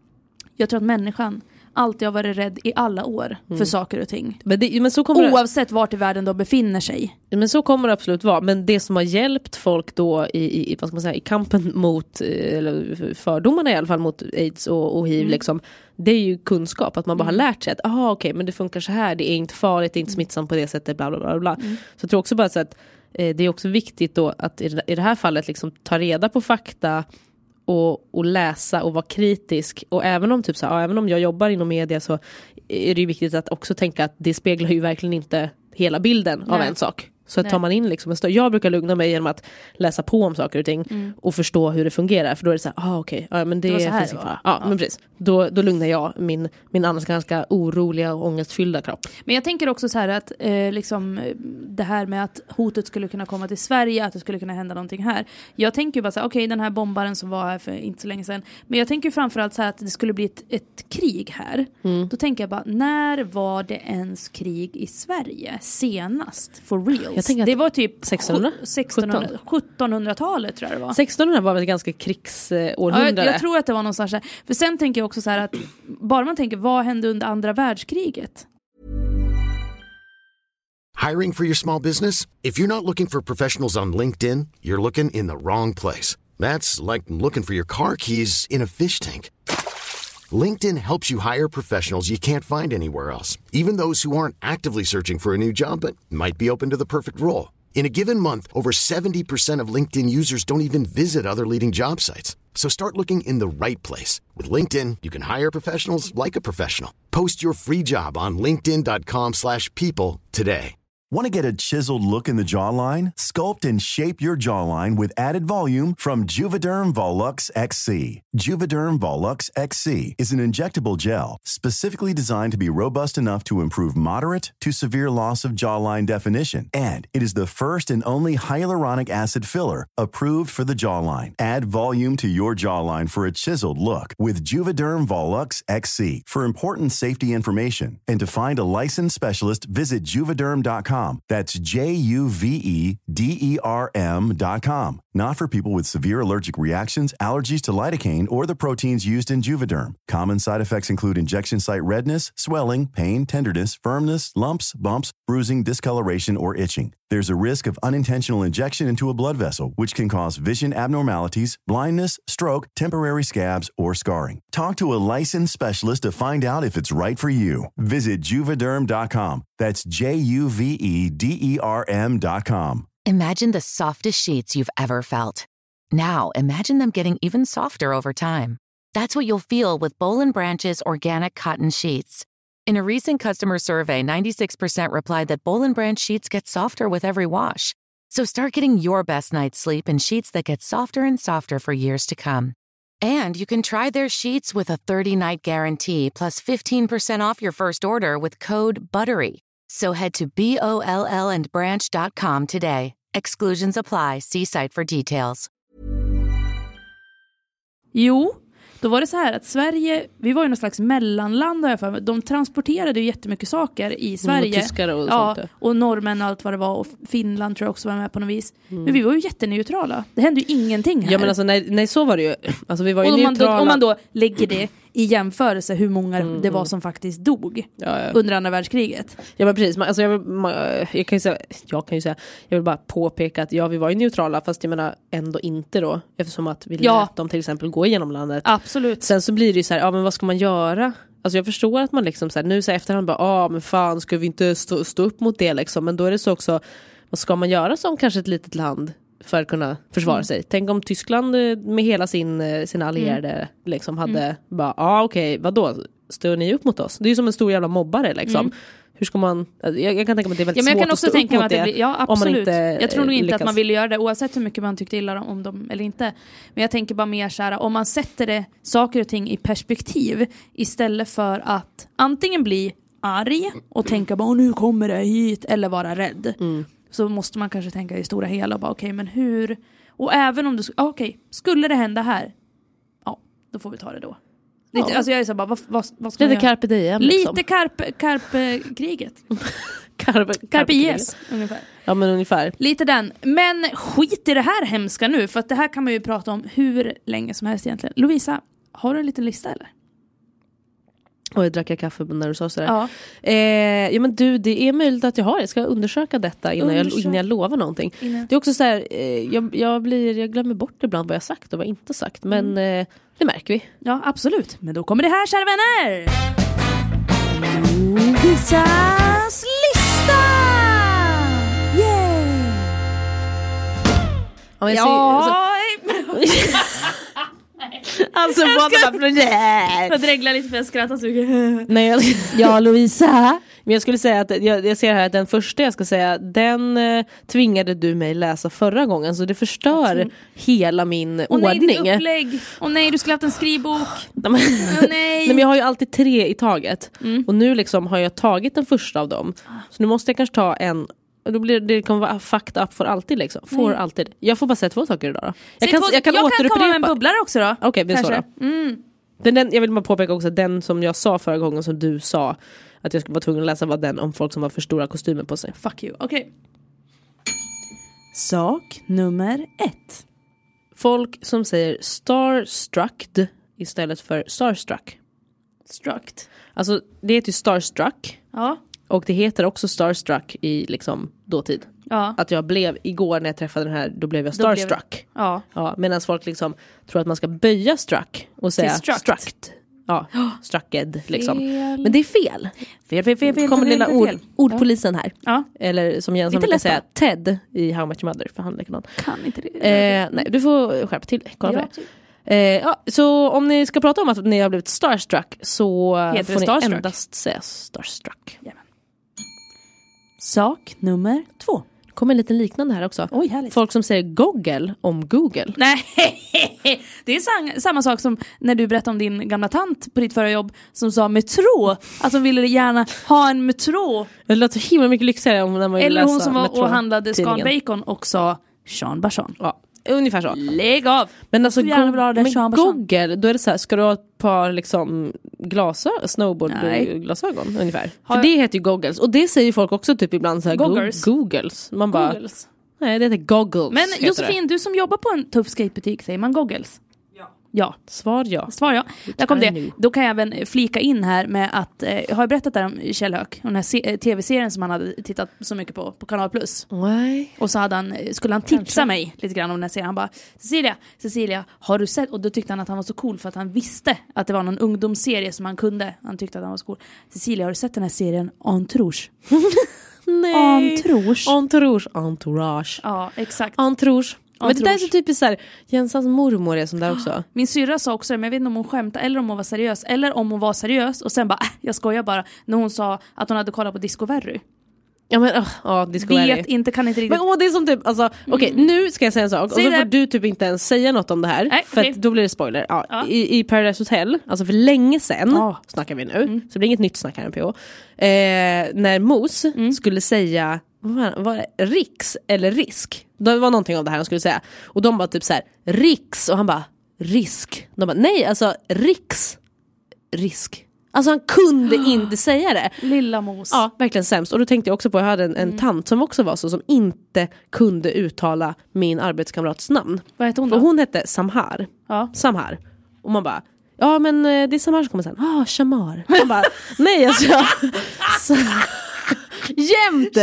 jag tror att människan alltid har varit rädd i alla år för mm. saker och ting. Men det, men så kommer oavsett det, vart i världen de befinner sig. Men så kommer det absolut vara. Men det som har hjälpt folk då i, i, vad ska man säga, i kampen mot, eller fördomarna i alla fall mot AIDS och, och H I V mm. liksom, det är ju kunskap. Att man bara mm. har lärt sig att aha, okej, men det funkar så här. Det är inte farligt, det är inte smittsamt på det sättet, bla bla bla. bla. Mm. Så jag tror också bara så att eh, det är också viktigt då att i, i det här fallet liksom ta reda på fakta Och, och läsa och vara kritisk. Och även om, typ så, ja, även om jag jobbar inom media så är det ju viktigt att också tänka att det speglar ju verkligen inte hela bilden Nej. av en sak. Så Nej. tar man in liksom en stö- jag brukar lugna mig genom att läsa på om saker och ting mm. och förstå hur det fungerar. För då är det så här, ah, okej, okay, ja, men det, det finns det ja, ja, men precis. Då, då lugnar jag min, min annars ganska oroliga och ångestfyllda kropp. Men jag tänker också så här att eh, liksom, det här med att hotet skulle kunna komma till Sverige, att det skulle kunna hända någonting här. Jag tänker ju bara så här, okej, okay, den här bombaren som var här för inte så länge sedan. Men jag tänker framförallt så här att det skulle bli ett, ett krig här. Mm. Då tänker jag bara, när var det ens krig i Sverige senast? For real? Det var typ sextonhundra? sextonhundra, sjuttonhundratalet tror jag det var. sextonhundra var väl ett ganska krigsårhundrade. Ja, jag, jag tror att det var någonstans där. För sen tänker jag också så här att bara man tänker, vad hände under andra världskriget? Hiring for your small business? If you're not looking for professionals on LinkedIn, you're looking in the wrong place. That's like looking for your car keys in a fish tank. LinkedIn helps you hire professionals you can't find anywhere else, even those who aren't actively searching for a new job but might be open to the perfect role. In a given month, over seventy percent of LinkedIn users don't even visit other leading job sites. So start looking in the right place. With LinkedIn, you can hire professionals like a professional. Post your free job on linkedin dot com slash people today. Want to get a chiseled look in the jawline? Sculpt and shape your jawline with added volume from Juvederm Volux X C. Juvederm Volux X C is an injectable gel specifically designed to be robust enough to improve moderate to severe loss of jawline definition. And it is the first and only hyaluronic acid filler approved for the jawline. Add volume to your jawline for a chiseled look with Juvederm Volux X C. For important safety information and to find a licensed specialist, visit juvederm dot com. That's J U V E D E R M dot com. Not for people with severe allergic reactions, allergies to lidocaine, or the proteins used in Juvederm. Common side effects include injection site redness, swelling, pain, tenderness, firmness, lumps, bumps, bruising, discoloration, or itching. There's a risk of unintentional injection into a blood vessel, which can cause vision abnormalities, blindness, stroke, temporary scabs, or scarring. Talk to a licensed specialist to find out if it's right for you. Visit juvederm dot com. That's J U V E D E R M dot com. Imagine the softest sheets you've ever felt. Now, imagine them getting even softer over time. That's what you'll feel with Boll and Branch's organic cotton sheets. In a recent customer survey, ninety-six percent replied that Boll and Branch sheets get softer with every wash. So start getting your best night's sleep in sheets that get softer and softer for years to come. And you can try their sheets with a thirty-night guarantee plus fifteen percent off your first order with code BUTTERY. So head to B O L L and branch dot com today. Exclusions apply. See site for details. Jo, då var det så här att Sverige, vi var ju någon slags mellanland här för. De transporterade ju jättemycket saker i Sverige. Och tyskar och ja, sånt. Och norrmän och allt vad det var. Och Finland tror jag också var med på något vis. Mm. Men vi var ju jätteneutrala. Det hände ju ingenting här. Ja men alltså nej, nej så var det ju. Alltså vi var ju och om neutrala. Man då, om man då lägger det i jämförelse hur många mm. det var som faktiskt dog ja, ja. under andra världskriget. Ja men precis, alltså jag, man, jag kan ju säga jag kan ju säga jag vill bara påpeka att ja vi var ju neutrala fast jag menar ändå inte då eftersom att vi ja. lät dem till exempel gå igenom landet. Absolut. Sen så blir det ju så här, ja men vad ska man göra? Alltså jag förstår att man liksom så här, nu så här, efterhand bara, ja ah, men fan ska vi inte stå, stå upp mot det liksom, men då är det så också, vad ska man göra som kanske ett litet land för att kunna försvara mm. sig? Tänk om Tyskland med hela sin sina allierade mm. liksom hade mm. bara, ja ah, okej, okay, vadå? Står ni upp mot oss? Det är ju som en stor jävla mobbare liksom. Mm. Hur ska man, jag, jag kan tänka mig att det är väldigt ja, men jag svårt kan också att stå tänka upp mot att det. Blir, ja, absolut. Inte, jag tror nog inte lyckas. att man ville göra det oavsett hur mycket man tyckte illa om dem eller inte. Men jag tänker bara mer så här, om man sätter det, saker och ting i perspektiv istället för att antingen bli arg och tänka bara nu kommer det hit eller vara rädd. Mm. Så måste man kanske tänka i stora hela och bara okej, okay, men hur, och även om det, okej, okay, skulle det hända här, ja, då får vi ta det då. Lite, ja. Alltså jag är så bara, vad, vad, vad ska Lite carpe diem liksom. Lite carpe, carpe kriget. carpe, carpe, carpe yes, ungefär. Ja men ungefär. Lite den. Men skit i det här hemska nu, för att det här kan man ju prata om hur länge som helst egentligen. Lovisa, har du en liten lista eller? Och jag drack jag kaffe när du sa sådär. Ja. Eh, ja men du, det är möjligt att jag har. Jag ska undersöka detta innan, Undersök. jag, innan jag lovar någonting. Innan. Det är också så här, eh, jag, jag, blir, jag glömmer bort ibland vad jag sagt och vad jag inte sagt. Men mm. eh, det märker vi. Ja, absolut. Men då kommer det här, kära vänner. Lovisas lista! Yay! Ja, jag ja. Alltså båda jag, jag dreglar lite för jag skrattar så mycket. Nej, jag... Ja, Lovisa. Men jag skulle säga att jag, jag ser här att den första jag ska säga, den eh, tvingade du mig läsa förra gången, så det förstör mm. hela min och ordning. Nej, ditt upplägg. Och nej, du skulle haft en skrivbok. Nej, men, oh, nej. nej, men jag har ju alltid tre i taget. Mm. Och nu liksom har jag tagit den första av dem. Så nu måste jag kanske ta en. Då blir det, det kommer vara fucked up för alltid liksom. Får Nej. alltid. Jag får bara säga två saker idag då. Jag kan, två, jag kan jag återupprepa. kan komma med en bubblare också då. Okej, okay, det är så då. Mm. Den, den, jag vill bara påpeka också att den som jag sa förra gången som du sa att jag skulle vara tvungen att läsa var den om folk som har för stora kostymer på sig. Fuck you. Okej. Okay. Sak nummer ett. Folk som säger starstruck istället för starstruck. Struct. Alltså det heter ju starstruck. Ja. Och det heter också starstruck i liksom dåtid. Ja. Att jag blev, igår när jag träffade den här, då blev jag starstruck. Blev, ja. Ja, medan folk liksom tror att man ska böja struck och säga struct. ja, strucked liksom. Fel. Men det är fel. Fel, fel, fel, fel. Kommer fel, lilla fel, ord, fel. ordpolisen här. Ja. Eller som Jens Lite brukar lätt, säga, va? Ted i How Much Your Mother, för han är likadan. Kan inte det. Eh, nej, du får skärpa till. Kolla Ja, på det. Eh, ja, så om ni ska prata om att ni har blivit starstruck så Heter får det ni starstruck? endast säga starstruck. Jajamän. Sak nummer två. Det kommer en liten liknande här också. Oj, härligt. Folk som säger Google om Google. Nej, det är sam- samma sak som när du berättade om din gamla tant på ditt förra jobb som sa metro. Att hon ville gärna ha en metro. Det låter så himla mycket lyxigare om när man vill Eller läsa hon som var och handlade Scan tidningen. Bacon och sa Sean Barson. Ja, ungefär så. Lägg av! Men alltså Så gärna go- vill ha det, men Sean Barson. Google, då är det så här, ska du ha ett par liksom glasögon, Nej. snowboardglasögon ungefär? Har För jag- det heter ju goggles. Och det säger folk också typ ibland så här, Goggles. go- googles. Man bara, Googles. nej det heter goggles. Men heter Josefin, du som jobbar på en tuff skatebutik, säger man goggles? Ja. Ja. det. Svar ja. Svar ja. Där kom I det. knew. Då kan jag även flika in här med att, eh, jag har ju berättat där om Kjell Höök, den här se- eh, tv-serien som han hade tittat så mycket på, på Kanal Plus. Nej. Och så hade han, skulle han tipsa Kanske. mig lite grann om den här serien. Han bara, Cecilia, Cecilia, har du sett? Och då tyckte han att han var så cool för att han visste att det var någon ungdomsserie som han kunde. Han tyckte att han var så cool. Cecilia, har du sett den här serien Entourage? Nej. Entourage. Entourage. Entourage. Ja, exakt. Entourage. Men det där är Entourage. så typiskt såhär, Jensans mormor är sån där också. Min syrra sa också det, men jag vet inte om hon skämtade eller om hon var seriös. Eller om hon var seriös och sen bara, äh, jag skojar bara. När hon sa att hon hade kollat på Discovery. Ja men, åh, oh, Discovery. Vet inte, kan inte riktigt. Men åh, det är som typ, alltså, okej nu ska jag säga en sak. Säg och så det. får du typ inte ens säga något om det här. Nej, för okej. att då blir det spoiler. Ja, Ja. I, I Paradise Hotel, alltså för länge sedan, Ja. snackar vi nu. Så det blir inget nytt snack här på. Eh, när Mos skulle säga, vad var, var det, riks eller risk? Det var någonting av det här han skulle säga. Och de bara typ så här, riks. Och han bara, risk. De bara, nej alltså riks. Risk. Alltså han kunde inte säga det. Lilla Mos. Ja, verkligen sämst. Och då tänkte jag också på, jag hade en, en tant som också var så, som inte kunde uttala min arbetskamrats namn. Vad heter hon Och då? hon hette Samhar. Ja. Samhar. Och man bara, ja men eh, det är Samhar som kommer sen. Ah, Shamar. Man bara, nej alltså. Jag, så, jämt.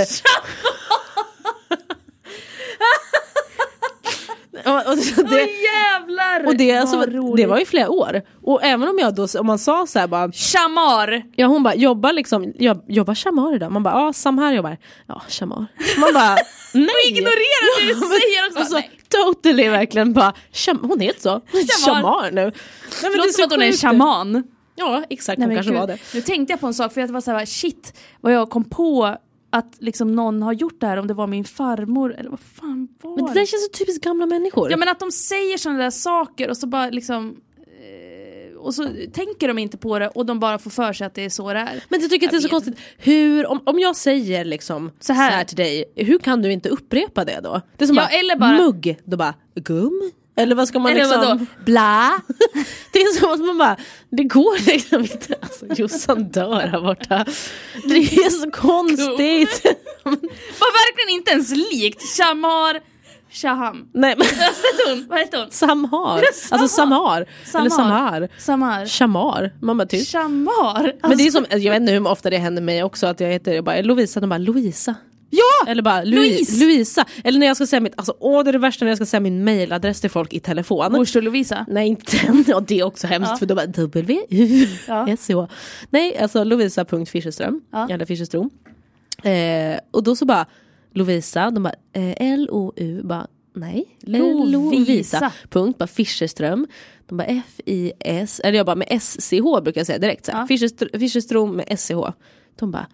och, och, det, Åh jävlar! och det, alltså, Vad roligt. det var ju flera år. Och även om jag då, om man sa så här bara, Shamar! ja hon bara, jobbar liksom, jobb, jobbar Shamar idag? Man bara, ja Samhar jobbar. Ja, Shamar. Man bara, nej. Ignorera det du säger också. Alltså, Nej. totally verkligen bara, Sham, hon heter så. Shamar nu. Nej, men Det låter som att hon är en sjukt. shaman. Ja, exakt, Nej, hon men kanske gud. var det. Nu tänkte jag på en sak, för jag var så här, shit, vad jag kom på att liksom någon har gjort det här, om det var min farmor eller vad fan var Men det där känns så typiskt gamla människor. Ja, men att de säger sådana där saker och så bara liksom eh, och så tänker de inte på det och de bara får för sig att det är så det är. Men jag tycker att det är så vet. konstigt. Hur, om, om jag säger liksom så här. så här till dig, hur kan du inte upprepa det då? Det är som Ja, bara, eller bara- mugg, då bara, gum? Eller vad ska man Eller liksom... vadå? Bla! Det är som att man bara, det går liksom inte. Alltså, Jossan dör här borta. Det är så konstigt. Var verkligen inte ens likt Shamar Shaham. Nej, men... Vad heter hon? Vad heter hon? Samhar. Alltså Samar. Eller Samar. Samar. Shamar. Man bara tyst. Shamar. Men det är som, jag vet inte hur ofta det händer mig också att jag heter jag bara, Lovisa, de bara Lovisa. Ja! Eller bara Louise. Louise. Louisa. Eller när jag ska säga mitt, alltså åh det är det värsta när jag ska säga min mailadress till folk i telefon. Mors och Lovisa. Nej, inte den. Ja, det är också hemskt Ja. för då bara W U Ja. S H. Nej, alltså Lovisa punkt Fischerström. Ja. Eller Fischerström. Eh, och då så bara Lovisa, de bara eh, L O U bara nej, Lovisa. Lovisa. Punkt bara Fischerström. De bara F I S, eller jag bara med S C H brukar jag säga direkt så här. Ja. Fischerstr- Fischerström med S C H. De bara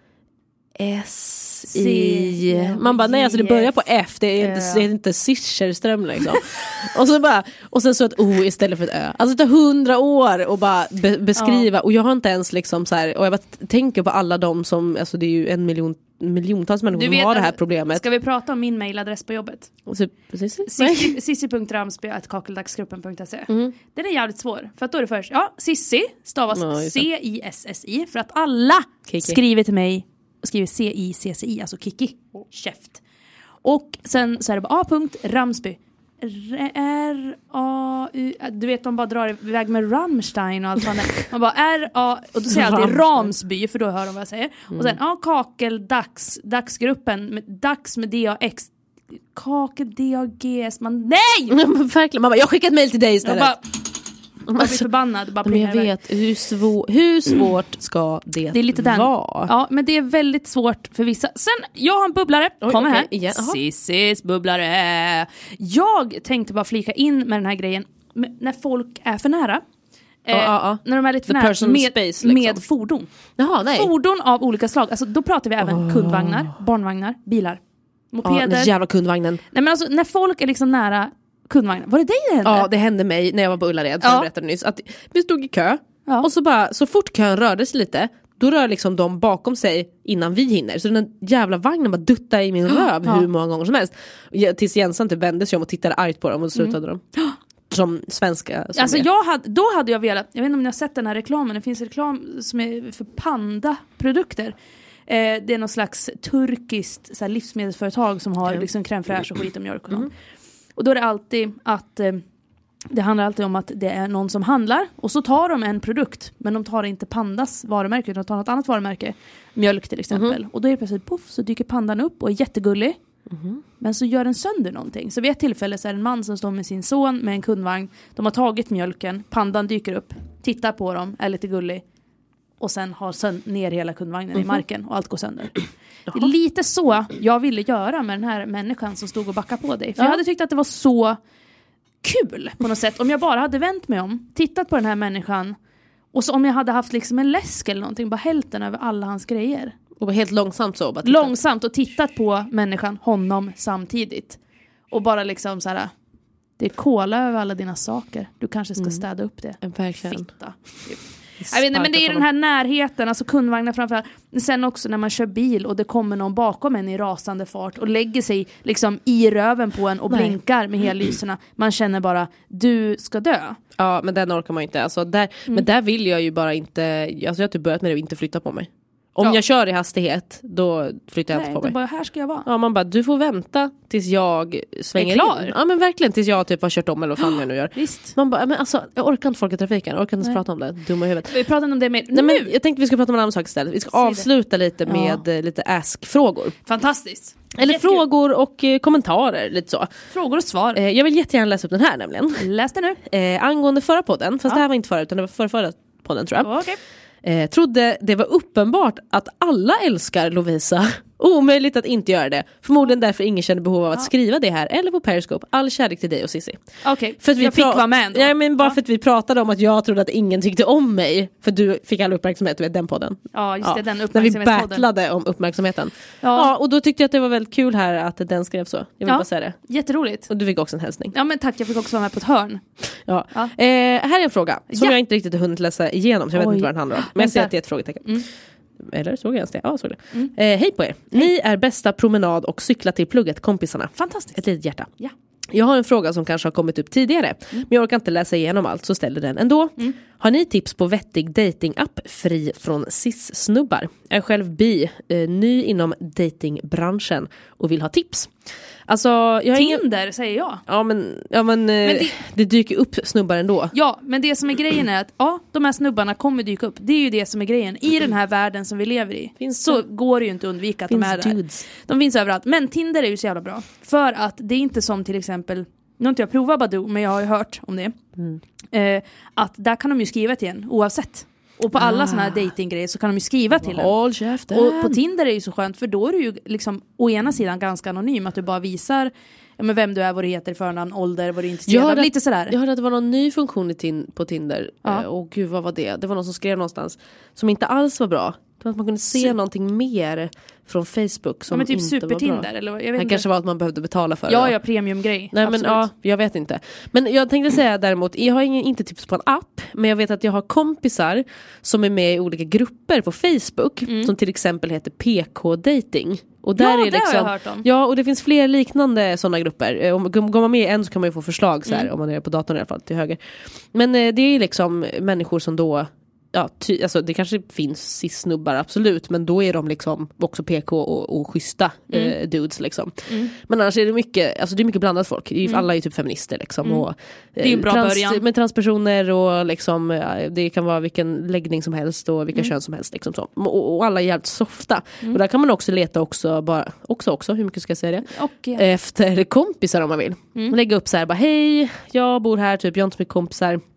S I C- man bara nej alltså det börjar på F, det är inte, det är inte Fischerström liksom. och så bara och sen så ett O istället för ett Ö. Alltså det tar hundra år och bara be- beskriva ja. Och jag har inte ens liksom så här, och jag bara t- tänker på alla de som, alltså det är ju en miljon miljontals människor som har det här problemet. Ska vi prata om min mailadress på jobbet? Så, precis. sissi punkt ramsby snabel-a kakeldagsgruppen punkt se. Mm. Den är jävligt svår. För att då är det först, ja, Sissi stavas Ja, just det. C I S S I. För att alla Kiki. skriver till mig och skriver C I C C I, alltså Kiki. Käft. Och sen så är det bara A. Ramsby. R A U Du vet, de bara drar iväg med Rammstein och allt sånt där. Man bara R A och då säger jag alltid Ramsby, för då hör de vad jag säger. Och sen ja, Kakeldags Dagsgruppen med Dags med D A X Kakel D A G S man nej! Men verkligen, man bara, jag skickar ett mejl till dig Jag istället. bara, Man blir förbannad. Bara men jag vet, hur, svår, hur svårt ska det, det är lite den. vara? Ja, men det är väldigt svårt för vissa. Sen, jag har en bubblare. Oj, Kommer okay, här. igen. Sissis bubblare. Jag tänkte bara flika in med den här grejen. M- när folk är för nära. Eh, ja, ja. När de är lite för The nära. Med, space, liksom. med fordon. Jaha, nej. Fordon av olika slag. Alltså, då pratar vi även oh. kundvagnar, barnvagnar, bilar. Mopeder. Ja, den jävla kundvagnen. Nej, men alltså, när folk är liksom nära kundvagnen. Var det dig det hände? Ja, det hände mig när jag var på Ullared, som ja. jag berättade nyss. Att vi stod i kö, ja. och så bara, så fort kön rörde sig lite, då rör liksom de bakom sig innan vi hinner. Så den jävla vagnen bara duttar i min röv ja. hur många gånger som helst. Tills Jensen typ vände sig om och tittade argt på dem och slutade mm. de. Som svenska. Som alltså jag hade, då hade jag velat, jag vet inte om ni har sett den här reklamen, det finns reklam som är för Panda-produkter. Eh, det är någon slags turkiskt så här, livsmedelsföretag som har mm. liksom crème fraîche och skit och mjölk och sånt. Mm. Och då är det alltid att eh, det handlar alltid om att det är någon som handlar och så tar de en produkt, men de tar inte Pandas varumärke utan de tar något annat varumärke, mjölk till exempel. Mm. Och då är det plötsligt poff, så dyker pandan upp och är jättegullig. Mm. Men så gör den sönder någonting. Så vid ett tillfälle så är det en man som står med sin son med en kundvagn. De har tagit mjölken, pandan dyker upp, tittar på dem, är lite gullig och sen har sönd- ner hela kundvagnen mm. i marken och allt går sönder. Det är lite så jag ville göra med den här människan som stod och backade på dig. För ja. jag hade tyckt att det var så kul på något sätt. Om jag bara hade vänt mig om, tittat på den här människan och så om jag hade haft liksom en läsk eller någonting, bara hällt den över alla hans grejer. Och helt långsamt så. Bara långsamt och tittat på människan, honom samtidigt. Och bara liksom så här, det är kola över alla dina saker. Du kanske ska städa upp det. Mm. Verkligen. Fitta. Jag vet inte, men det är den här närheten, alltså kundvagnar framförallt. Sen också när man kör bil och det kommer någon bakom en i rasande fart och lägger sig liksom i röven på en och Nej. blinkar med hellyserna. Man känner bara, du ska dö. Ja, men den orkar man inte. Alltså, där, mm. Men där vill jag ju bara inte, alltså jag har typ börjat med det och inte flytta på mig. Om ja. jag kör i hastighet, då flyttar jag Nej, inte på mig. Bara, här ska jag vara. Ja, man bara, du får vänta tills jag svänger klar. in. Ja, men verkligen, tills jag typ har kört om eller vad fan jag nu gör. Visst. Man bara, men alltså, jag orkar inte folk i trafiken. Jag orkar inte ens prata om det. Dumma i huvudet. Vi pratar om det mer Nej, nu. Men jag tänkte vi ska prata om en annan sak istället. Vi ska Säg avsluta det. lite med ja. lite ask-frågor. Fantastiskt. Eller Jättekul. frågor och eh, kommentarer, lite så. Frågor och svar. Eh, jag vill jättegärna läsa upp den här nämligen. Läs det nu. Eh, angående förra podden, fast ja. det här var inte förra utan det var förra, förra podden tror jag. Oh, okay. Eh, trodde det var uppenbart att alla älskar Lovisa. Omöjligt att inte göra det. Förmodligen därför ingen känner behov av att ja. skriva det här. Eller på Periscope. All kärlek till dig och Cissi. Okej, okay. för att vi jag fick pra- vara med ändå. Ja, men bara ja. för att vi pratade om att jag trodde att ingen tyckte om mig. För du fick all uppmärksamhet, du vet den podden. Ja, just det, ja. den uppmärksamhetspodden. När vi battlade om uppmärksamheten. Ja. ja, och då tyckte jag att det var väldigt kul här att den skrev så. Jag vill ja. bara säga det. Jätteroligt. Och du fick också en hälsning. Ja, men tack. Jag fick också vara med på ett hörn. Ja. ja. Eh, här är en fråga som ja. jag inte riktigt har hunnit läsa igenom. Så jag vet Oj. inte vad den handlar om. Men jag ser att det är ett frågetecken. Mm. Eller såg jag ens det? Ja, såg det. Mm. Eh, hej på er. Hej. Ni är bästa promenad och cykla till plugget, kompisarna. Fantastiskt. Ett litet hjärta. Ja. Jag har en fråga som kanske har kommit upp tidigare. Mm. Men jag orkar inte läsa igenom allt så ställer den ändå. Mm. Har ni tips på vettig datingapp fri från cis-snubbar? Jag är själv bi, eh, ny inom datingbranschen och vill ha tips. Alltså, jag har Tinder ingen... säger jag. Ja men, ja, men, men det... det dyker upp snubbar ändå. Ja, men det som är grejen är att ja, de här snubbarna kommer dyka upp. Det är ju det som är grejen. I den här världen som vi lever i finns så det? går det ju inte att undvika att finns de är där. Dudes. De finns överallt. Men Tinder är ju så jävla bra. För att det är inte som till exempel, nu har inte jag provat Badoo, men jag har ju hört om det. Mm. Eh, att där kan de ju skriva till en oavsett. Och på alla ah. såna här datinggrejer så kan de ju skriva till en. Håll käften. Och på Tinder är det ju så skönt, för då är du ju liksom å ena sidan ganska anonym, att du bara visar ja, men vem du är, vad du heter, förnamn, ålder, vad du är intresserad av, lite sådär. Jag hörde att det var någon ny funktion i tin- på Tinder. Ja. Och uh, gud, vad var det? Det var någon som skrev någonstans som inte alls var bra. Det var att man kunde se Su- någonting mer från Facebook som ja, men typ inte var bra. Eller, jag vet det inte. Kanske var att man behövde betala för ja, det. Ja, premiumgrej. Nej, men ja, jag vet inte. Men jag tänkte säga däremot, jag har ingen, inte tips på en app, men jag vet att jag har kompisar som är med i olika grupper på Facebook, mm. som till exempel heter P K-dating. Och där ja, är det liksom, har jag hört om. Ja, och det finns fler liknande sådana grupper. Om går man med i en så kan man ju få förslag så här, mm. om man är på datorn i alla fall till höger. Men eh, det är liksom människor som då ja, ty, alltså det kanske finns cis-snubbar absolut, men då är de liksom också P K och, och schyssta mm. eh, dudes liksom. Mm. Men annars är det mycket, alltså det är mycket blandat folk. Mm. Alla är ju typ feminister liksom. Mm. Och, eh, det är ju en bra trans, början. Med transpersoner och liksom, ja, det kan vara vilken läggning som helst och vilka mm. kön som helst liksom så. Och, och alla är jävligt softa. Mm. Och där kan man också leta också, bara, också, också hur mycket ska jag säga det? Okay. Efter kompisar om man vill. Mm. Lägga upp så här, bara hej, jag bor här, typ jag har inte så mycket kompisar.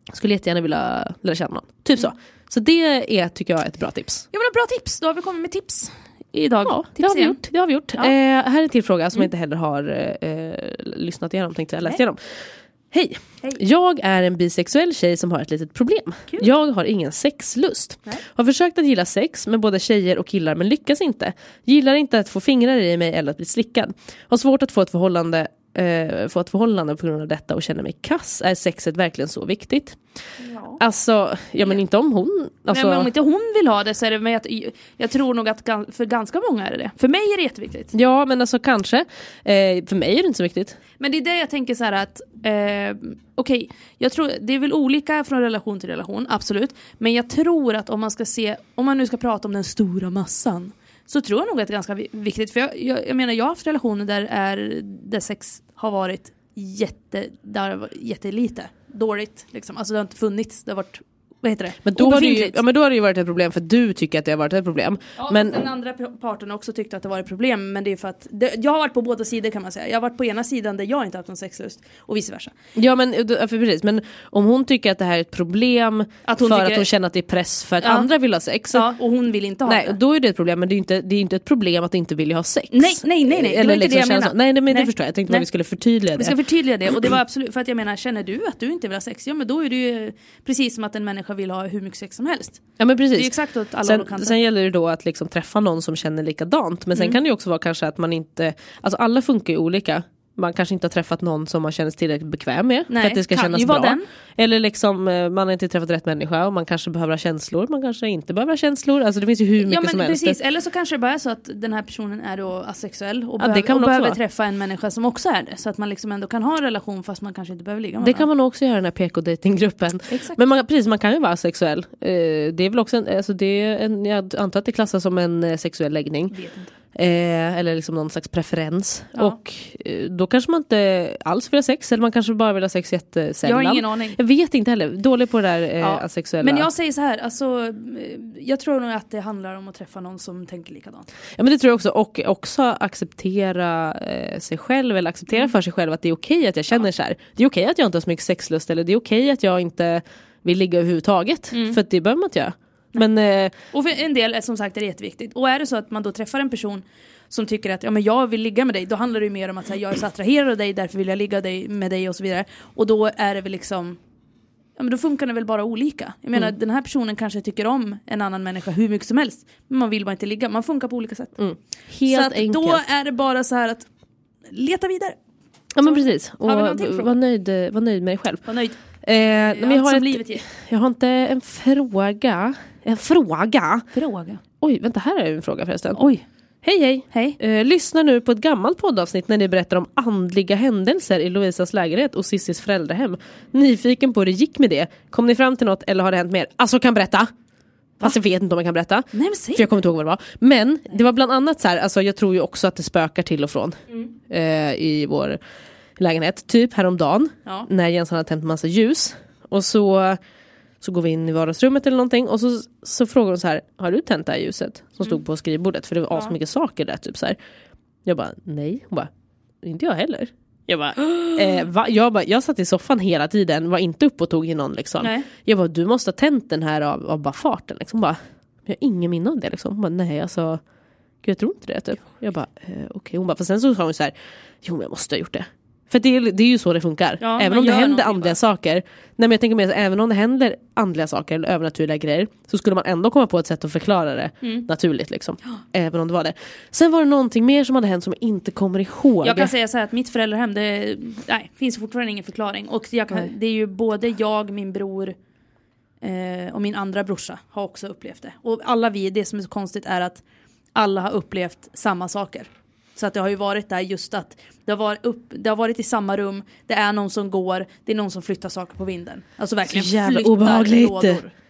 Skulle jättegärna vilja lära känna någon. Typ så. Så det är, tycker jag, ett bra tips. Ja, men bra tips. Då har vi kommit med tips idag. Ja, det har vi gjort. Det har vi gjort. Ja. Eh, här är en till fråga som Mm. jag inte heller har eh, lyssnat igenom, tänkte jag läsa igenom. Hej. Hej. Jag är en bisexuell tjej som har ett litet problem. Kul. Jag har ingen sexlust. Nej. Har försökt att gilla sex med både tjejer och killar men lyckas inte. Gillar inte att få fingrar i mig eller att bli slickad. Har svårt att få ett förhållande eh, få ett förhållande på grund av detta och känner mig kass. Är sexet verkligen så viktigt? Ja. Alltså, ja men inte om hon... Alltså... Men om inte hon vill ha det så är det med att, jag tror nog att för ganska många är det det. För mig är det jätteviktigt. Ja, men alltså kanske. Eh, för mig är det inte så viktigt. Men det är det jag tänker så här att eh, okej, okay, jag tror det är väl olika från relation till relation, absolut. Men jag tror att om man ska se, om man nu ska prata om den stora massan, så tror jag nog att det är ganska viktigt. För jag, jag, jag menar, jag har haft relationer där, är, där sex har varit jätte, där jättelite. Dåligt, liksom. Alltså det har inte funnits, det har varit, vad heter det? Men då, har det ju, ja, men då har det ju varit ett problem för du tycker att det har varit ett problem. Ja, men den andra parten också tyckte att det var ett problem, men det är för att det, jag har varit på båda sidor kan man säga. Jag har varit på ena sidan där jag inte haft någon sexlust och vice versa. Ja, men för precis, men om hon tycker att det här är ett problem att hon för tycker, att hon känner att det är press för att ja. andra vill ha sex. Ja, och hon vill inte ha nej, det. Då är det ett problem, men det är inte det är inte ett problem att inte vilja ha sex. Nej, nej, nej, nej. Eller det var inte liksom det jag menar. Nej, nej, men nej. Det förstår jag. Jag tänkte att vi skulle förtydliga det. Vi ska förtydliga det, och det var absolut för att jag menar, känner du att du inte vill ha sex? Ja, men då är det ju precis som att en människa vill ha hur mycket sex som helst. Ja, men precis. Det är exakt åt alla sen, håll och kanter. sen gäller det då att liksom träffa någon som känner likadant. Men sen mm. kan det ju också vara kanske att man inte... Alltså alla funkar ju olika. Man kanske inte har träffat någon som man känner sig tillräckligt bekväm med. Nej, för att det ska kännas bra. Den. Eller liksom, man har inte träffat rätt människa och man kanske behöver ha känslor. Man kanske inte behöver ha känslor. Alltså det finns ju hur mycket ja, men som precis. helst. Eller så kanske det bara är så att den här personen är då asexuell och, ja, behöver, och behöver vara. träffa en människa som också är det. Så att man liksom ändå kan ha en relation fast man kanske inte behöver ligga med det varandra. kan man också göra i den här P K-datinggruppen. Men man, precis, man kan ju vara asexuell. Eh, det är väl också en, alltså det är en, jag antar att det klassas som en eh, sexuell läggning. Vet inte. Eh, eller liksom någon slags preferens. Ja. Och eh, då kanske man inte alls vill ha sex. Eller man kanske bara vill ha sex jättesällan. Jag har ingen aning. Jag vet inte heller. Dålig på det där eh, ja. asexuella. Men jag säger så här, alltså, jag tror nog att det handlar om att träffa någon som tänker likadant. Ja, men det tror jag också. Och också acceptera eh, sig själv. Eller acceptera mm. för sig själv att det är okej att jag känner ja. så här. Det är okej att jag inte har så mycket sexlust. Eller det är okej att jag inte vill ligga överhuvudtaget. Mm. För att det behöver man inte göra. Men, eh, och för en del är som sagt är det jätteviktigt. Och är det så att man då träffar en person som tycker att ja, men jag vill ligga med dig, då handlar det ju mer om att säga, jag är så attraherad av dig, därför vill jag ligga dig, med dig och så vidare. Och då är det väl liksom, ja, men då funkar det väl bara olika. Jag menar, mm. den här personen kanske tycker om en annan människa hur mycket som helst, men man vill bara inte ligga. Man funkar på olika sätt. Mm. Helt så att enkelt. Då är det bara så här att leta vidare. Ja, men precis. Och var nöjd, var nöjd med dig själv. Var nöjd. Eh, men jag, har ett, livet jag har inte en fråga. En fråga? Fråga. Oj, vänta, här är en fråga förresten. Oj. Hej, hej. Hej. Eh, lyssna nu på ett gammalt poddavsnitt när ni berättar om andliga händelser i Lovisas lägenhet och Sissis föräldrahem. Nyfiken på hur det gick med det. Kom ni fram till något eller har det hänt mer? Alltså, kan berätta. Fast jag vet inte om jag kan berätta. Nej, men säg. För jag kommer inte ihåg vad det var. Men det var bland annat så här, alltså jag tror ju också att det spökar till och från mm. eh, i vår lägenhet. Typ häromdagen ja. när Jens hade tänt massa ljus. Och så, så går vi in i vardagsrummet eller någonting. Och så, så frågar hon så här, har du tänt det här ljuset? Som stod mm. på skrivbordet. För det var ja. så mycket saker där typ så här. Jag bara, nej. Hon bara, inte jag heller. Jag bara, eh, va? Jag bara, jag satt i soffan hela tiden. Var inte upp och tog in någon liksom. Nej. Jag bara, du måste ha tänt den här av, av bara farten liksom. Hon bara, jag har ingen minne av det liksom. Hon bara, nej alltså, gud, jag tror inte det typ. Jag bara, eh, okej. Okay. Hon bara, för sen så sa hon så här, jo men jag måste ha gjort det. För det är, det är ju så det funkar. Ja, även om det händer andliga bara. saker. Nej, men jag tänker mer så, även om det händer andliga saker eller övernaturliga grejer, så skulle man ändå komma på ett sätt att förklara det mm. naturligt liksom. Ja. Även om det var det. Sen var det någonting mer som hade hänt som jag inte kommer ihåg. Jag kan säga så här att mitt föräldrahem, det nej, finns fortfarande ingen förklaring. Och jag kan, det är ju både jag, min bror eh, och min andra brorsa har också upplevt det. Och alla vi, det som är så konstigt är att alla har upplevt samma saker. Så att det har ju varit där just att det har varit, upp, det har varit i samma rum. Det är någon som går. Det är någon som flyttar saker på vinden. Alltså verkligen så jävla flyttar obehagligt. lådor.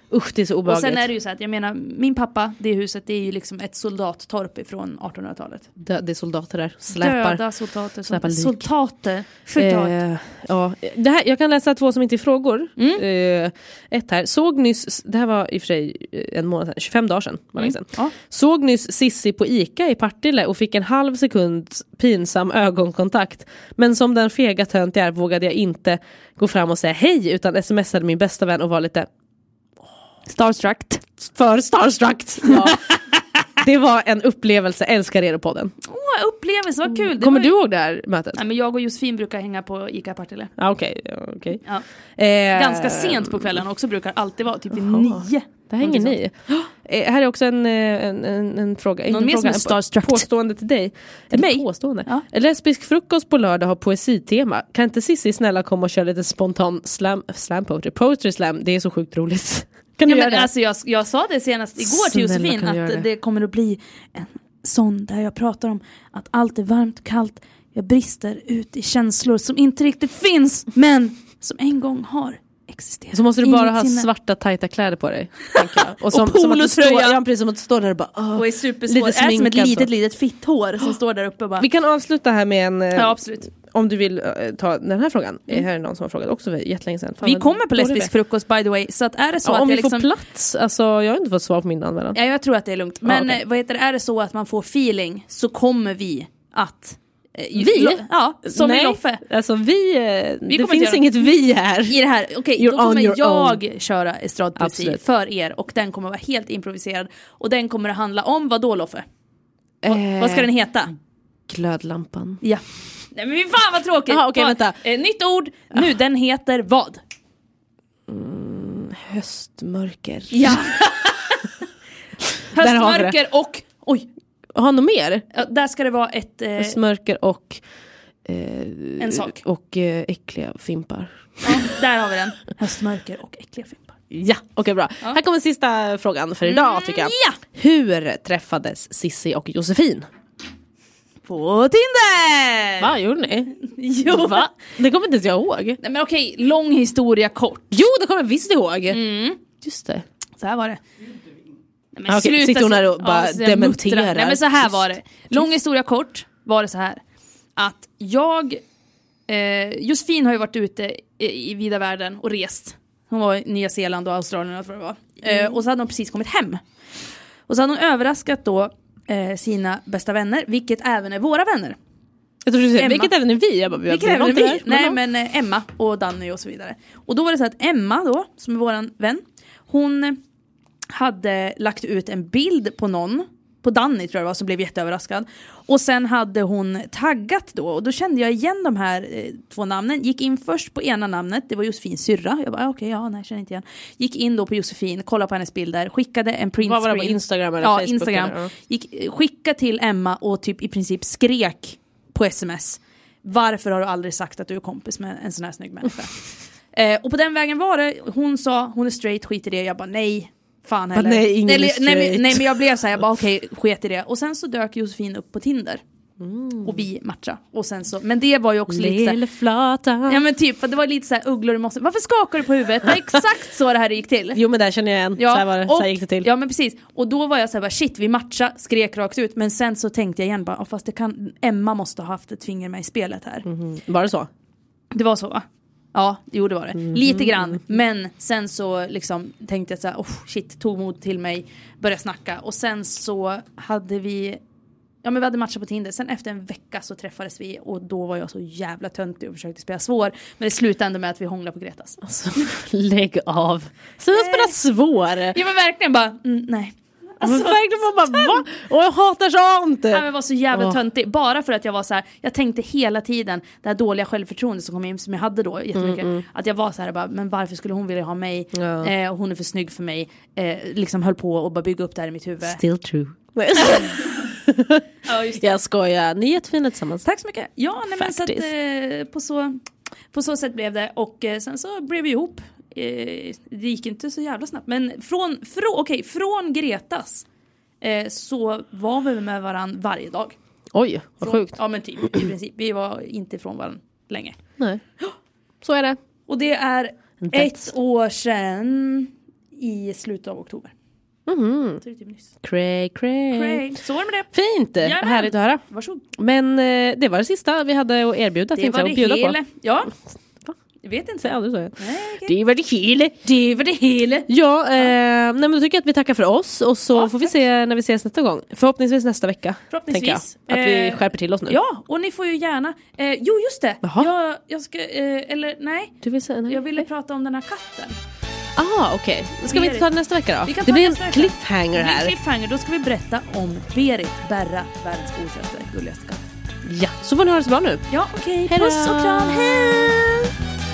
Usch, det är så obehagligt. Och sen är det ju så att, jag menar, min pappa, det huset, det är ju liksom ett soldattorp från artonhundratalet. Det, det är soldater där. Släpar. Döda soldater. Släpar lik. Soldater. Eh, ja. Det här, jag kan läsa två som inte är frågor. Mm. Eh, ett här. Såg nyss, det här var i och för sig en månad sedan, tjugofem dagar sedan. Var det mm. ja. Såg nyss Sissi på Ica i Partille och fick en halv sekund pinsam ögonkontakt. Men som den fega tönt jag är vågade jag inte gå fram och säga hej, utan smsade min bästa vän och var lite starstruck. För starstruck. Ja. Det var en upplevelse, älskar er på den. Åh, upplevelse, vad kul. Det Kommer var ju... du ihåg det här mötet? Nej, men jag och Josefin brukar hänga på Ica Partille. Ah, okej, okay. okay. Ja. Eh... Ganska sent på kvällen också, brukar alltid vara typ vid nio. Det här hänger ni. Eh, här är också en, en, en, en fråga. Någon mer fråga, som är en påstående till dig. Till mig? Påstående. Ja. Lesbisk frukost på lördag har poesitema. Kan inte Sissi snälla komma och köra lite spontan slam, slam poetry? Poetry slam, det är så sjukt roligt. Kan du ja, göra men det? Alltså jag, jag sa det senast igår till Snälla, Josefin att det? det kommer att bli en sån där jag pratar om att allt är varmt, kallt. Jag brister ut i känslor som inte riktigt finns, men som en gång har existerat. Så måste du bara ha sinne. svarta tajta kläder på dig. Jag. Och, som, och polotröja. Ja, precis som att du står där och bara åh, och är supersvår. Är som ett litet, så. litet fitthår som står där uppe och bara. Vi kan avsluta här med en... Ja, absolut. Om du vill uh, ta den här frågan. Mm. Här är någon som har frågat också för jättelänge sedan. Fan, vi kommer på lesbisk frukost by the way. Så att är det så ja, att om vi jag liksom... får plats. Alltså, jag har inte fått svar på min anmälan. Ja, jag tror att det är lugnt. Men ja, okay. vad heter det? Är det så att man får feeling så kommer vi att... Eh, vi? Lo- ja, som Nej, i Loffe. Alltså vi... Eh, vi det finns inget vi här. I det här. Okej, okay, då kommer jag own. köra estradpoesi för er. Och den kommer vara helt improviserad. Och den kommer att handla om vad då, Loffe? Eh, vad ska den heta? Glödlampan. Ja. Nej men fan vad tråkigt. Aha, okay, vänta. Eh, nytt ord. Nu, den heter vad? Mm, höstmörker. Ja. Höstmörker och... Oj. Har något mer? Ja, där ska det vara ett... Eh, höstmörker och... Eh, en sak. Och eh, äckliga fimpar. Ja, där har vi den. Höstmörker och äckliga fimpar. Ja, okej okay, bra. Ja. Här kommer sista frågan för idag mm, tycker jag. Ja. Hur träffades Sissi och Josefin? På Tinder! Va, gjorde ni? Jo. Va? Det kommer inte ens jag ihåg. Nej men okej, lång historia kort. Jo, det kommer jag visst ihåg. Mm. Just det. Så här var det. Nej, men okay, sitter hon här och bara ja, dementerar. Nej men så här var det. Lång historia kort var det så här. Att jag... Eh, Josefin har ju varit ute i, i vida världen och rest. Hon var i Nya Zeeland och Australien och vad det var. Mm. Eh, och så hade hon precis kommit hem. Och så hade hon överraskat då eh, sina bästa vänner, vilket även är våra vänner. Jag tror du säger, vilket även är vi? Jag bara, vilket även är vi? Här, Nej men eh, Emma och Danny och så vidare. Och då var det så att Emma då, som är våran vän, hon hade lagt ut en bild på någon, på Danny tror jag det var, som blev jätteöverraskad. Och sen hade hon taggat då. Och då kände jag igen de här eh, två namnen. Gick in först på ena namnet. Det var Josefins syrra. Jag bara, okej, okay, ja, nej, känner inte igen. Gick in då på Josefin, kollade på hennes bilder. Skickade en print Vad screen. var det på Instagram eller ja, Facebook? Instagram. Eller? Gick, skickade till Emma och typ i princip skrek på sms. Varför har du aldrig sagt att du är kompis med en sån här snygg människa? eh, och på den vägen var det. Hon sa, hon är straight, skit i det. Jag bara, nej. Fan heller. Nej, ingen nej, är nej, men, nej men jag blev så här, jag bara okej, okay, sket i det. Och sen så dök Josefin upp på Tinder. Mm. Och vi matcha. Och sen så, men det var ju också lite lite flata. Ja men typ, för det var lite så här ugglor i mossen. Varför skakar du på huvudet? Det är exakt så det här gick till. Jo men där känner jag igen. Ja, så här var det, och, så här gick det till. Ja men precis. Och då var jag så här, bara, shit vi matcha, skrek rakt ut. Men sen så tänkte jag igen bara, fast det kan, Emma måste ha haft ett finger med i spelet här. Mm-hmm. Var det så? Det var så va? Ja, jo det var det. Mm. Lite grann. Men sen så liksom tänkte jag så här, oh shit, tog mod till mig, började snacka. Och sen så hade vi, ja men vi hade matchat på Tinder. Sen efter en vecka så träffades vi och då var jag så jävla töntig och försökte spela svår. Men det slutade ändå med att vi hånglade på Gretas. Alltså, lägg av. Så jag spelar svår. Ja men verkligen bara, mm, nej. Alltså, men verkligen var bara, va? Och jag hatar sånt! Ja, men jag var så jävla oh. töntig. Bara för att jag var så här, jag tänkte hela tiden, det här dåliga självförtroende som kom in, som jag hade då jättemycket. Mm, mm. Att jag var så här, bara, men varför skulle hon vilja ha mig? Ja. Eh, och hon är för snygg för mig. Eh, liksom höll på och bara bygga upp det här i mitt huvud. Still true. Ja, just det. Jag skojar, ni är jättefina tillsammans. Tack så mycket. Ja, nej, men så att, eh, på, så, på så sätt blev det. Och eh, sen så blev vi ihop. Eh, det gick inte så jävla snabbt. Men från, frå, okay, från Gretas eh, så var vi med varann varje dag. Oj, vad från, sjukt. Ja men typ, i princip. Vi var inte ifrån varann länge. Nej, så är det. Och det är ett år sedan i slutet av oktober. Mm. Så det är typ nyss. Cray, cray. Cray. Så var det med det. Fint, Jajamän. Härligt att höra. Varsågod. Men eh, det var det sista vi hade att erbjuda. Det var det bjuda hela. på. Ja. Jag vet inte. Säg aldrig så. Nej, okay. Det var det hela. Det var det hela. Ja, eh, nej, men då tycker jag att vi tackar för oss. Och så ja, får vi se när vi ses nästa gång. Förhoppningsvis nästa vecka. Förhoppningsvis. Jag. Att vi skärper till oss nu. Ja, och ni får ju gärna... Eh, jo, just det. Jag, jag ska... Eh, eller nej. Du vill säga nej. Jag ville prata om den här katten. Ah, okej. Okay. Ska vi inte ta det nästa vecka då? Vi kan det ta blir en vecka. cliffhanger här. Det blir en cliffhanger. Då ska vi berätta om Berit Berra, världens gosigaste, gulligaste katt. Ja, så får ni ha det så bra nu. Ja, okej. Okay. Puss och kram. Hej!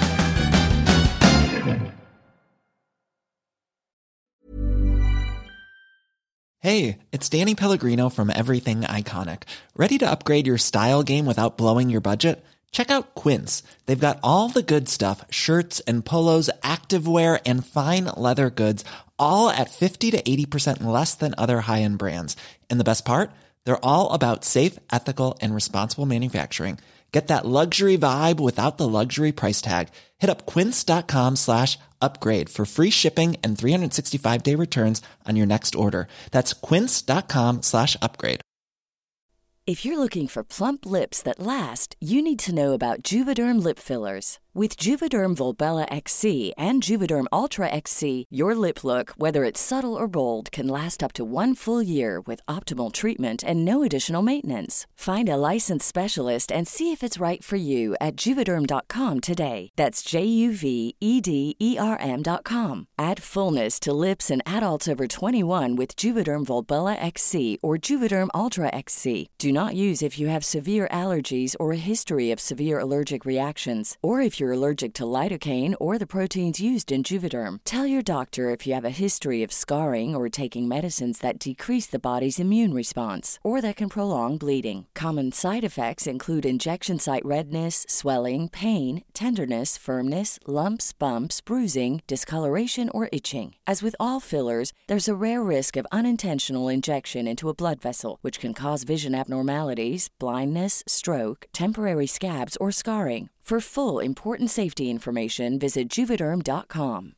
Hey, it's Danny Pellegrino from Everything Iconic. Ready to upgrade your style game without blowing your budget? Check out Quince. They've got all the good stuff, shirts and polos, activewear, and fine leather goods, all at fifty to eighty percent less than other high-end brands. And the best part? They're all about safe, ethical, and responsible manufacturing. Get that luxury vibe without the luxury price tag. Hit up quince.com slash upgrade for free shipping and three sixty-five day returns on your next order. That's quince.com slash upgrade. If you're looking for plump lips that last, you need to know about Juvederm lip fillers. With Juvederm Volbella X C and Juvederm Ultra X C, your lip look, whether it's subtle or bold, can last up to one full year with optimal treatment and no additional maintenance. Find a licensed specialist and see if it's right for you at Juvederm dot com today. That's J U V E D E R M dot com. Add fullness to lips in adults over twenty-one with Juvederm Volbella X C or Juvederm Ultra X C. Do not use if you have severe allergies or a history of severe allergic reactions, or if you're allergic to lidocaine or the proteins used in Juvederm. Tell your doctor if you have a history of scarring or taking medicines that decrease the body's immune response or that can prolong bleeding. Common side effects include injection site redness, swelling, pain, tenderness, firmness, lumps, bumps, bruising, discoloration, or itching. As with all fillers, there's a rare risk of unintentional injection into a blood vessel, which can cause vision abnormalities, blindness, stroke, temporary scabs, or scarring. For full, important safety information, visit Juvederm dot com.